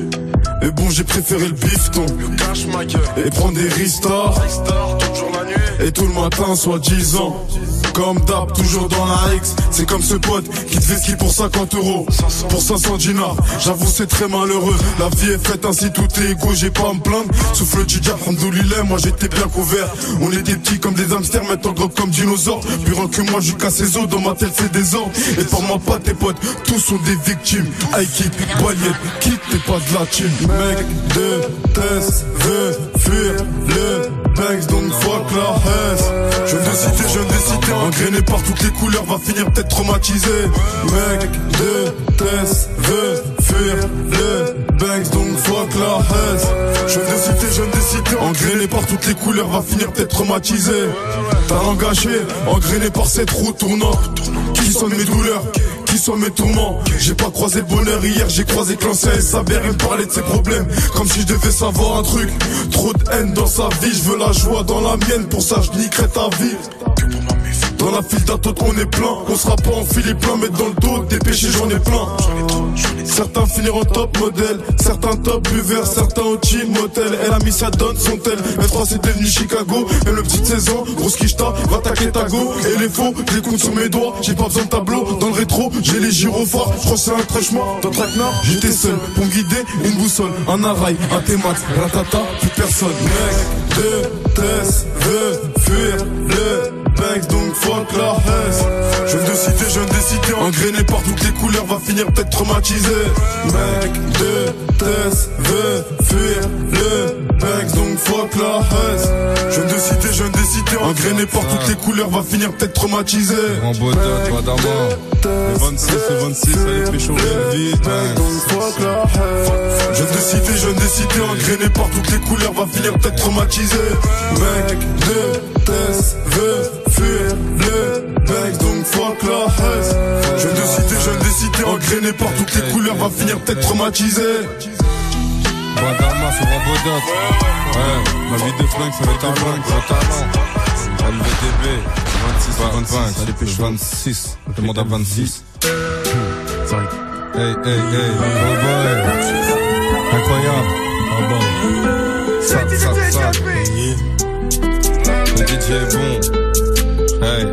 Et bon, j'ai préféré le bifton et prendre des restarts toujours la nuit. et tout le matin soi-disant. Comme d'hab, toujours dans la X. C'est comme ce pote qui te fait ski pour 50 €. Pour 500 dinars, j'avoue c'est très malheureux. La vie est faite ainsi, tout est égaux, j'ai pas à me plaindre. Souffle du diable, alhamdoulilah, moi j'étais bien couvert. On était petits comme des hamsters, maintenant gros comme dinosaures. Purant que moi, je casse les os, dans ma tête c'est désordre. Et pour moi pas tes potes, tous sont des victimes. High kick, baguette, quitte, t'es pas de la thune. Mec de test veut fuir le Banks, donc fuck la haisse. Jeune de cité, engrainé par toutes les couleurs, va finir peut-être traumatisé. Mec de test veut fuir le Banks, donc fuck la haisse. Jeune de cité, engrainé par toutes les couleurs, va finir peut-être traumatisé. Talent gâché, engrainé par cette route tournante. Qui sont mes douleurs? Qui sont mes tourments? J'ai pas croisé le bonheur hier, j'ai croisé Clancy et sa mère, il me parlait de ses problèmes. Comme si je devais savoir un truc. Trop de haine dans sa vie, je veux la joie dans la mienne, pour ça je niquerai ta vie. Dans la file d'attente on est plein, on sera pas en filet plein, mais dans le dos des péchés j'en ai plein. Certains finiront top modèle, certains top buveurs, certains au team motel. Elle a mis sa donne son tel, M3 c'est devenu Chicago. Et le petit 16 ans, grosse quicheta, va attaquer ta go. Et les faux, je les compte sur mes doigts, j'ai pas besoin de tableau. Dans le rétro, j'ai les gyrophares, je crois que c'est un crèche-moi. Dans Traquenard, j'étais seul, pour me guider, une boussole, un arrail, un T-Max, ratata, plus personne. Mec de test veut fuir le Banks, donc fuck la haisse. Jeune de cité, engrainé par toutes les couleurs, va finir peut-être traumatisé. Mec de test veut fuir le Banks, donc fuck la haisse. Jeune de cité, engrainé par toutes les couleurs, va finir peut-être traumatisé. En beauté, toi d'abord. Le 26, allez pécho vite. Jeune de cité, engrainé par toutes les couleurs, va finir peut-être traumatisé. Mec de test veut fuir le Banks, donc fuck la haisse. Jeune de cité, engrainé par toutes les couleurs, va finir peut-être traumatisé. Guadama sur Rambodot. Ouais, la vie de flingue, ça va être un flingue, le talent. LVDB, 26, 25, allez pécho 26, demande à 26. Hey, oh boy. Incroyable. Oh bon. Ça. Le DJ est bon. Hey.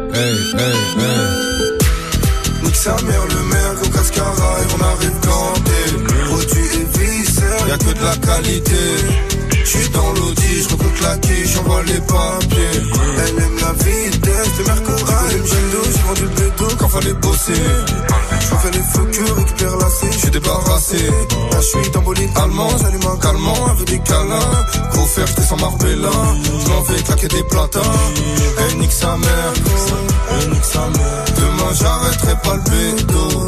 Nique sa mère, le maire, au cascara, et on arrive ganté. Produit et viscère, y'a que de la qualité. J'suis dans l'audi, j'recoute la quiche, j'envoie les papiers. Elle aime la vitesse, de Merco AMG. J'ai vendu le bédo quand fallait bosser. J'fais les focus, récupère la C, j'suis débarrassé. Là j'suis dans bolide allemand, j'allume un calmant avec des câlins. Gros fer, j'étais sans Marbella, j'm'en vais claquer des platins. Elle nique sa mère, demain j'arrêterai pas le bédo.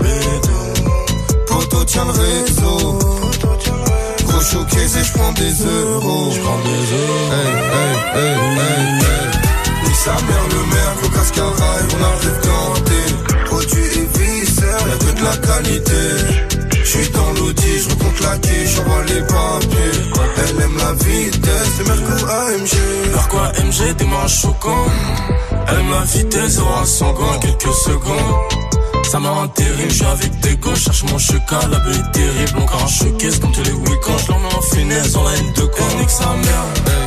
Poto tient le réseau. Gros choqué, c'est j'prends des euros. Hey. Nique sa mère, le maire, au cascara, et on arrive ganté. Produit et viscère, y'a que de la qualité. J'suis dans l'audi, j'recompte la quiche, j'envoie les papiers. Elle aime la vitesse, c'est Merco AMG. Merco AMG, démarrage choquant. Elle aime la vitesse, 0 à 100 en quelques secondes. Ça m'a intérim, j'suis avec des gauches, cherche mon checa, la bulle est terrible, encore un showcase comme tous les week-ends. J'l'emmène en finesse, dans la haine de con, nique sa mère.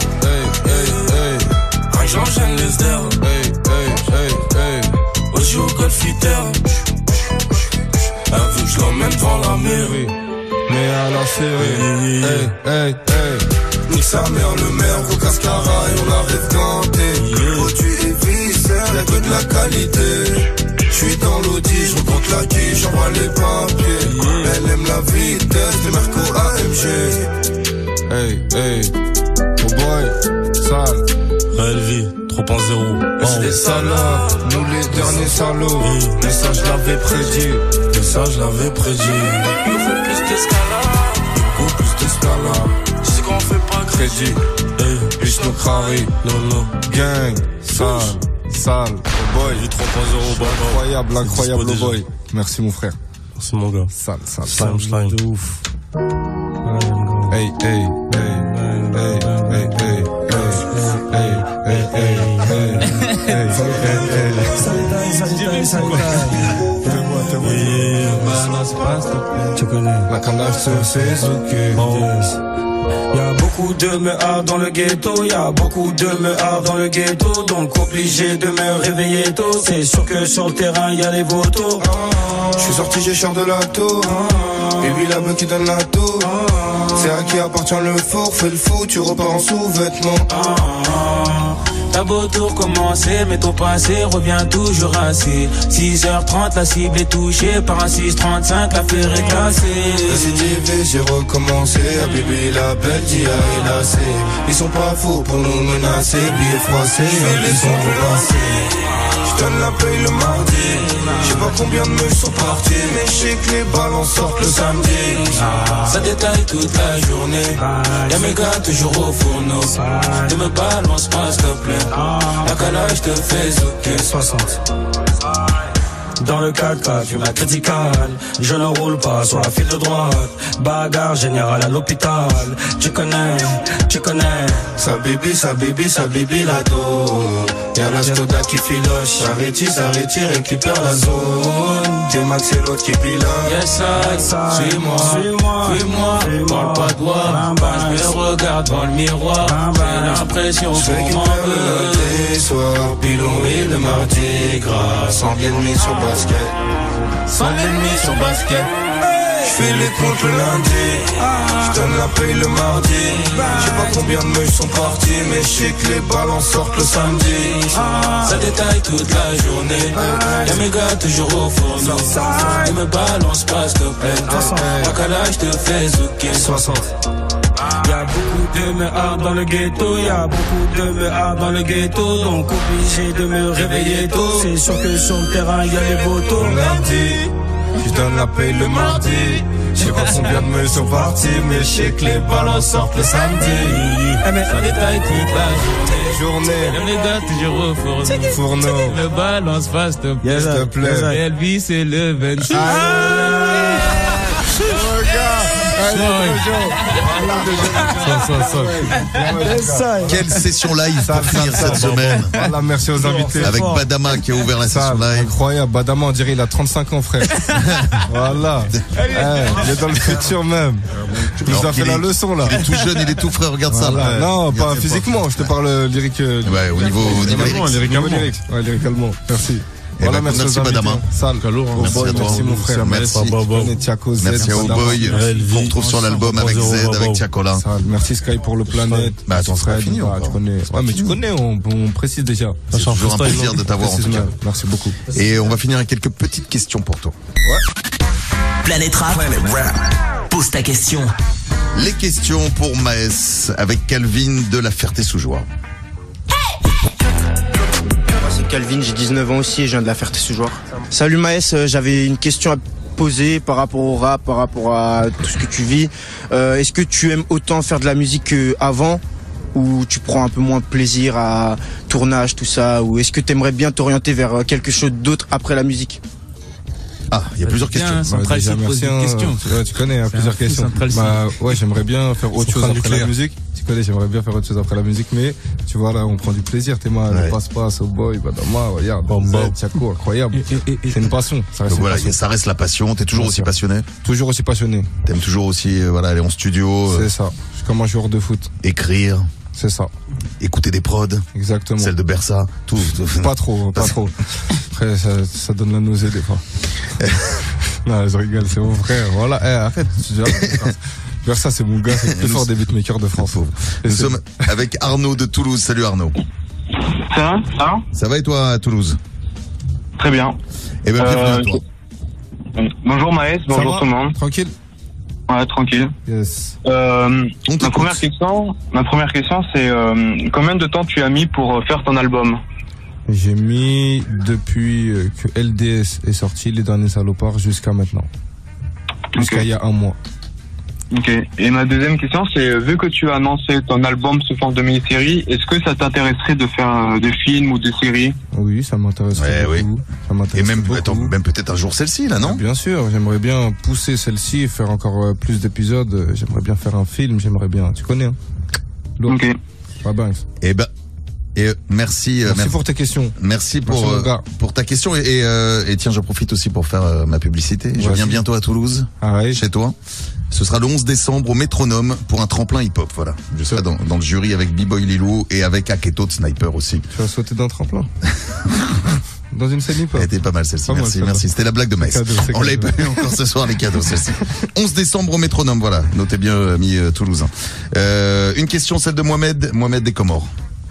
Hey. J'enchaîne les airs. Hey. Aujourd'hui au golfiter. Elle veut que je l'emmène devant la mairie. Mais à la série. Hey. Nique sa mère, le maire, au cascara, et on arrive ganté. Produit et viscère, y'a que de la qualité. J'suis dans l'audi, j'recompte la quiche, j'envoie les papiers. Elle aime la vitesse, de Merco AMG. Hey. Oh boy, sale. Réelle vie, 3.0. C'est des salauds, nous les derniers salauds. Mais ça je l'avais prédit. Il nous faut plus d'escalade. Beaucoup plus d'escalade. Tu sais qu'on fait pas crédit. Bis no crari. Non. Gang, sale. Oh boy. 3.0. Incroyable oh boy. Merci mon frère. Merci mon gars. Sale. Slime. De ouf. Hey. Tu connais. La canage sur Suzuki. Y'a beaucoup de meurs dans le ghetto, y'a beaucoup de meurs dans le ghetto, donc obligé de me réveiller tôt. C'est sûr que sur le terrain y'a les vautours. Je suis sorti, j'ai cher de la tour. Baby la meuf qui donne la tour. C'est à qui appartient le four, fais le fou, tu repars en sous-vêtements. T'as beau tout recommencer, mais ton passé revient toujours assis. 6h30, la cible est touchée par un 635, l'affaire est classée. Récidivé, j'ai recommencé. À bébé la belle, d'IA et la C. Ils sont pas fous pour nous menacer. Billets froissés, ils sont repassés. J'donne la paye le mardi. J'sais pas combien de meufs sont partis, mais j'sais que les ballons sortent le samedi. Ça détaille toute la journée. Y'a mes gars toujours au fourneau. Ne me balance pas s'il te plaît. La calage te fait zouker 60. Dans le 4x4, fume la criticale. Je ne roule pas sur la file de droite. Bagarre générale à l'hôpital. Tu connais. Sa bibi la dos. Y'a la Skoda qui filoche. S'arrête, récupère la zone. T'es Max et l'autre qui pilote. Yes, suis-moi. Parle pas de moi. Je me regarde dans le miroir. J'ai l'impression qu'on m'en veut. Tes soirs, pilon et le mardi gras. 100 ennemis sur basket. 100 ennemis sur basket. J'fais les comptes le lundi. J'donne la paye le mardi. J'sais pas combien de meufs sont partis, mais j'sais que les ballons sortent le samedi. Ça détaille toute la journée. Y'a mes gars toujours au fourneau. Ne me balance pas s'il te plaît. La calage te fait zouker 60. Y'a beaucoup de meurs dans le ghetto, y'a beaucoup de meurs dans le ghetto, donc obligé de me réveiller tôt. C'est sûr que sur le terrain y'a les vautours. Lundi, je donne la paye le mardi. Je sais pas combien de meufs sont partis, mais je sais que les ballons sortent le samedi. Ça détaille toute la journée. Y'a mes gars toujours au fourneau. Le balance pas s'il te plaît. Elvis c'est le 26. Quelle session live pour finir cette semaine. Voilà, merci aux invités. Avec Badama qui a ouvert la session live. Incroyable, Badama on dirait il a 35 ans frère. Voilà. Il est dans le futur même. Tu nous as fait la leçon là. Il est tout jeune, il est tout frais, regarde ça. Non, pas physiquement, je te parle lyrique. Ouais, au niveau lyrique. Ouais, lyriquement. Merci. Voilà, merci Badama. Merci mon frère. Merci à Oboy. On retrouve sur l'album avec Z, avec Tiakola. Merci Sky pour le planète. Bah attends, c'est pas fini. Tu connais. Ouais, mais tu connais, on précise déjà. C'est toujours un plaisir de t'avoir en tout cas. Merci beaucoup. Et on va finir avec quelques petites questions pour toi. Ouais. Planète Rap. Pose ta question. Les questions pour Maës avec Calvin de la Ferté-sous-Joie. Calvin, j'ai 19 ans aussi et je viens de la Ferté-sous-Joie. Salut Maës, j'avais une question à poser par rapport au rap, par rapport à tout ce que tu vis. Est-ce que tu aimes autant faire de la musique qu'avant ou tu prends un peu moins de plaisir à tournage, tout ça, ou est-ce que tu aimerais bien t'orienter vers quelque chose d'autre après la musique? Ah, il y a plusieurs questions. Déjà, merci. Tu connais, plusieurs questions. Ouais, j'aimerais bien faire autre chose après la musique. Tu connais, j'aimerais bien faire autre chose après la musique, mais tu vois là, on prend du plaisir. Théma, le passe-passe, au boy, Badama, regarde, Tiako, incroyable. C'est une passion. Donc voilà, ça reste la passion. T'es toujours aussi passionné? Toujours aussi passionné. T'aimes toujours aussi, aller en studio. C'est ça. Je suis comme un joueur de foot. Écrire. C'est ça. Écouter des prods. Exactement. Celle de Bersa. Tout. Pas trop. Après, ça donne la nausée des fois. Non, je rigole, c'est mon frère. Voilà, arrête. Bersa, c'est mon gars, c'est le plus fort des beatmakers de France. Nous sommes avec Arnaud de Toulouse. Salut Arnaud. Ça va? Ça va et toi à Toulouse? Très bien. Eh ben, bienvenue à toi. Bonjour Maës, bonjour tout le monde. Tranquille? Ouais, tranquille. Yes. Ma première question, c'est combien de temps tu as mis pour faire ton album? J'ai mis depuis que LDS est sorti, Les Derniers Salopards, jusqu'à maintenant. Jusqu'à il y a un mois. Ok. Et ma deuxième question, c'est vu que tu as annoncé ton album sous forme de mini-série, est-ce que ça t'intéresserait de faire des films ou des séries? Oui, ça m'intéresserait beaucoup. Ça m'intéresse même, même peut-être un jour celle-ci, là, non? Bien sûr, j'aimerais bien pousser celle-ci, faire encore plus d'épisodes. J'aimerais bien faire un film, tu connais, hein? Ok. Pas Banks. Eh ben, Et merci pour tes questions. Merci pour ta question et tiens, j'en profite aussi pour faire ma publicité. Je viens bientôt à Toulouse, chez toi. Ce sera le 11 décembre au Métronome pour un tremplin hip-hop, voilà. Je serai dans le jury avec B-Boy Lilou et avec Aketo de Sniper aussi. Tu vas sauter dans le tremplin? Dans une scène hip-hop. Elle était pas mal celle-ci, merci. C'était la blague de Maës. On l'a pas eu encore ce soir les cadeaux, celle-ci. 11 décembre au Métronome, voilà. Notez bien, amis toulousains. Une question, celle de Mohamed des Comores.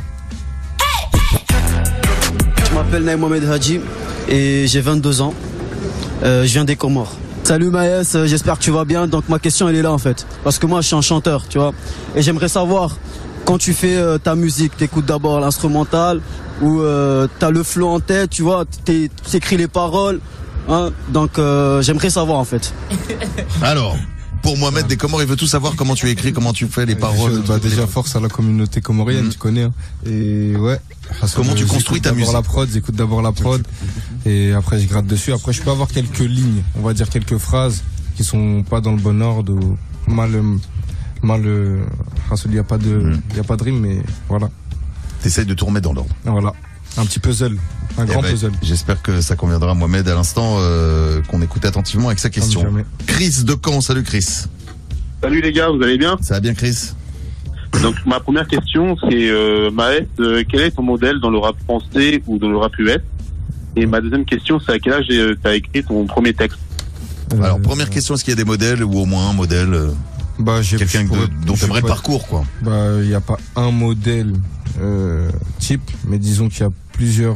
Je m'appelle Naïm Mohamed Hadji et j'ai 22 ans. Je viens des Comores. Salut Maës, j'espère que tu vas bien. Donc ma question elle est là en fait. Parce que moi je suis un chanteur, tu vois. Et j'aimerais savoir, quand tu fais ta musique, t'écoutes d'abord l'instrumental ou t'as le flow en tête, tu vois, t'écris les paroles. Hein, donc j'aimerais savoir en fait. Alors, pour Mohamed des Comores, il veut tout savoir comment tu écris, comment tu fais les paroles. Déjà force à la communauté comorienne, tu connais. Hein. Et ouais. Comment tu construis ta musique? J'écoute d'abord la prod et après je gratte dessus. Après je peux avoir quelques lignes, on va dire quelques phrases qui sont pas dans le bon ordre ou mal. Il y a pas de rime, mais voilà. T'essayes de tout remettre dans l'ordre. Voilà. Un petit puzzle. Un grand puzzle. J'espère que ça conviendra à Mohamed à l'instant qu'on écoute attentivement avec sa question. Chris de Caen, salut Chris. Salut les gars, vous allez bien? Ça va bien Chris? Donc ma première question c'est Maës, quel est ton modèle dans le rap français ou dans le rap US? Et ma deuxième question c'est à quel âge t'as écrit ton premier texte? Alors première question, est-ce qu'il y a des modèles ou au moins un modèle quelqu'un dont t'aimerais le parcours quoi? Il n'y a pas un modèle type, mais disons qu'il y a plusieurs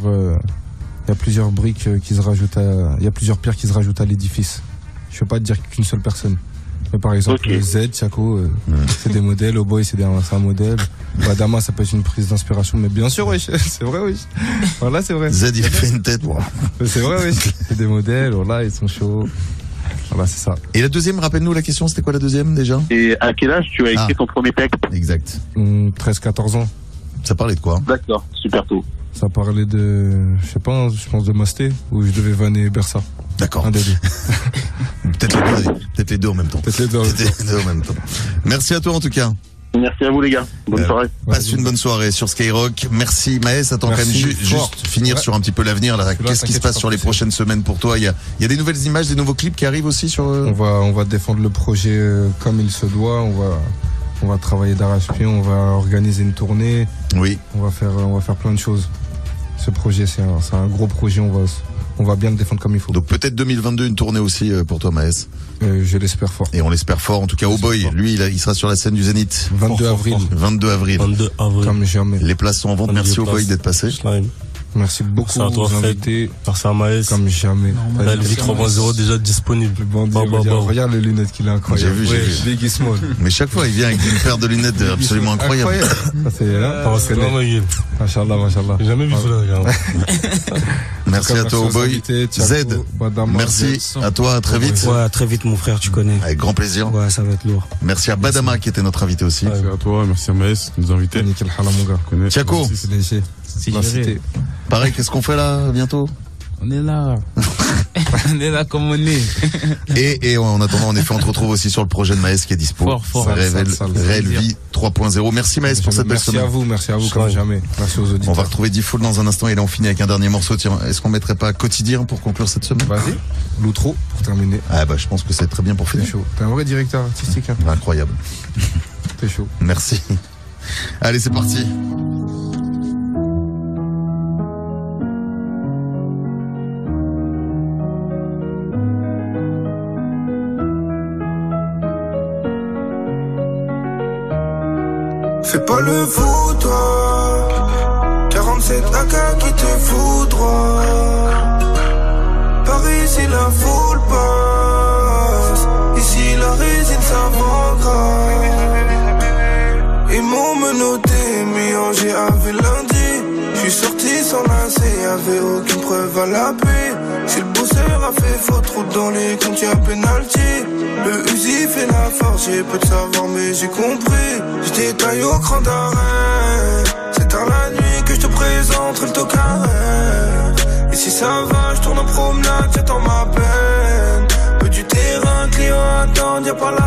briques qui se rajoutent il y a plusieurs pierres qui se rajoutent à l'édifice. Je ne peux pas te dire qu'une seule personne. Mais par exemple, Z, Tiako, c'est des modèles. Oboy, c'est un modèle. Badama, ça peut être une prise d'inspiration. Mais bien sûr, oui, c'est vrai, oui. Voilà, c'est vrai. Z, il a fait une tête, C'est vrai, oui. C'est des modèles, voilà, ils sont chauds. Voilà, c'est ça. Et la deuxième, rappelle-nous la question, c'était quoi la deuxième déjà? Et à quel âge tu as écrit ton premier texte? Exact. 13-14 ans. Ça parlait de quoi? D'accord, super tôt. Ça parlait de, je pense de Masté, où je devais vanner Bersa. D'accord. Un des deux. Peut-être les deux en même temps. Merci à toi en tout cas. Merci à vous les gars. Bonne soirée. Passe une bonne soirée sur Skyrock. Merci Maës. Attends quand même juste finir sur un petit peu l'avenir là. Qu'est-ce qui se passe sur les prochaines semaines pour toi? Il y a des nouvelles images, des nouveaux clips qui arrivent aussi sur. On va défendre le projet comme il se doit. On va travailler d'arrache-pied. On va organiser une tournée. Oui. On va faire plein de choses. Ce projet c'est un gros projet. On va bien le défendre comme il faut. Donc peut-être 2022 une tournée aussi pour toi Maës. Je l'espère fort. Et on l'espère fort. En tout cas, Oboy, lui, il sera sur la scène du Zénith. 22 avril. 22 avril. Comme jamais. Les places sont en vente. Merci Oboy d'être passé. Merci beaucoup à toi, Fred. Merci à Maës. Comme jamais. La LV 3.0 déjà disponible. Regarde les lunettes qu'il a incroyables. J'ai vu. Big Small. Mais chaque fois, il vient avec une paire de lunettes absolument incroyable. C'est Machallah. J'ai jamais vu cela, Merci à toi, Oboy. Z, merci à toi, à très vite. Ouais, à très vite, mon frère, tu connais. Avec grand plaisir. Ouais, ça va être lourd. Merci à Badama qui était notre invité aussi. Merci à toi, merci à Maës de nous inviter. Nickel hala, mon gars. Tiako. Pareil, qu'est-ce qu'on fait là, bientôt? On est là. On est là comme on est. Et en attendant, en effet, on te retrouve aussi sur le projet de Maës qui est dispo. Fort. Réelle Vie 3.0. Merci Maës pour cette belle semaine. Merci à vous comme jamais. Merci aux auditeurs. On va retrouver D-Fool dans un instant et là on finit avec un dernier morceau. Tiens, est-ce qu'on mettrait pas Quotidien pour conclure cette semaine? Vas-y. L'outro pour terminer. Je pense que c'est très bien pour finir. T'es chaud. T'es un vrai directeur artistique. Hein. Incroyable. T'es chaud. Merci. Allez, c'est parti. Fais pas le fou, toi. 47 AK qui te fout droit. Par ici, la foule passe. Ici, la résine, ça vend grave. Ils m'ont menotté, mis en GAV lundi. J'suis sorti sans lacet, y'avait aucune preuve à l'appui. Si le bosseur a fait faute, route dans les comptes, y'a penalty. Le Uzi fait la force, j'ai peu de savoir mais j'ai compris. J'étais taillé au cran d'arrêt. C'est tard la nuit que je te présenterai le tocaré. Et si ça va, je tourne en promenade, j'attends ma peine. Peu du terrain, client attend, y'a pas la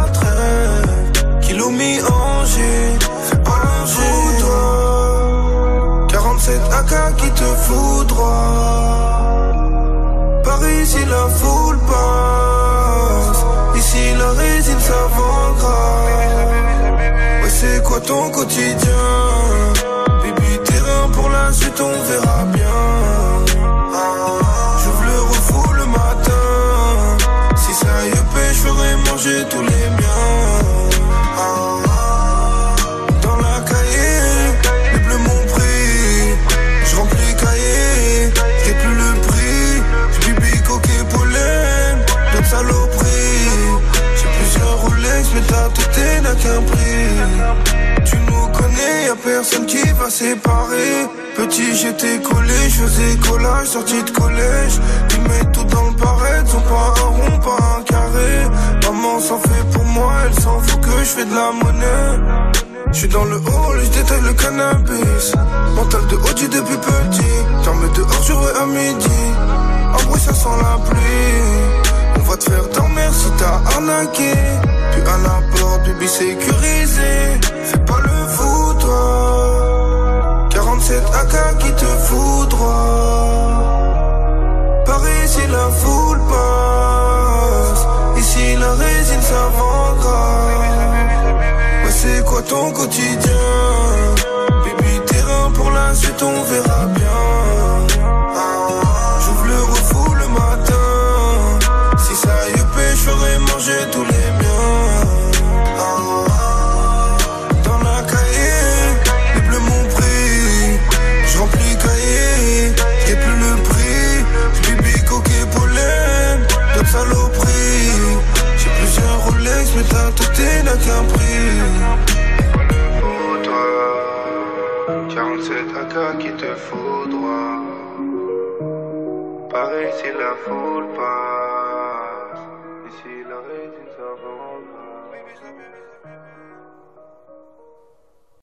trêve. Kilo mi-Angers, fais pas le fou, toi. 47 AK qui te fout droit. Paris si la foule passe. Ici la résine ça vend grave. Ouais c'est quoi ton quotidien? Baby terrain pour la suite on verra bien. J'ouvre le refou le matin. Si ça y est paix je ferai manger tous les miens. Dans la cahier, les bleus m'ont pris. J'remplis cahier, j'ai plus le prix. J'bibi coquet pollen, d'autres saloperies. J'ai plusieurs Rolex mais ta tête n'a qu'un prix. Tu nous connais, y'a personne qui va séparer. Petit j'étais collé, je faisais collage, sorti de collège. Ils mettent tout dans le pareil, sont pas un rond, pas un carré. Maman s'en fait pour moi, elle s'en fout que je fais de la monnaie. J'suis dans le hall, je détaille le cannabis. Mental de Audi depuis petit. Ferme dehors, j'aurai à midi. En bruit ça sent la pluie. On va te faire dormir si t'as arnaqué. Puis à la porte, baby sécurisé. Fais pas le fou toi. 47 AK qui te fout droit. Paris si la foule passe. Ici la résine ça vend grave. Ouais c'est quoi ton quotidien? Baby terrain pour la suite on verra bien. J'ouvre le refou le matin. Si ça y est paix je ferai manger tous les miens. Dans la cahier, les bleus m'ont pris. J'remplis cahier, j'ai plus le prix. J'bibi coquet pollen, d'autres saloperies. J'ai plusieurs Rolex mais ta tête n'a qu'un prix. 47 AK qui te fout droit. Paris si la foule passe.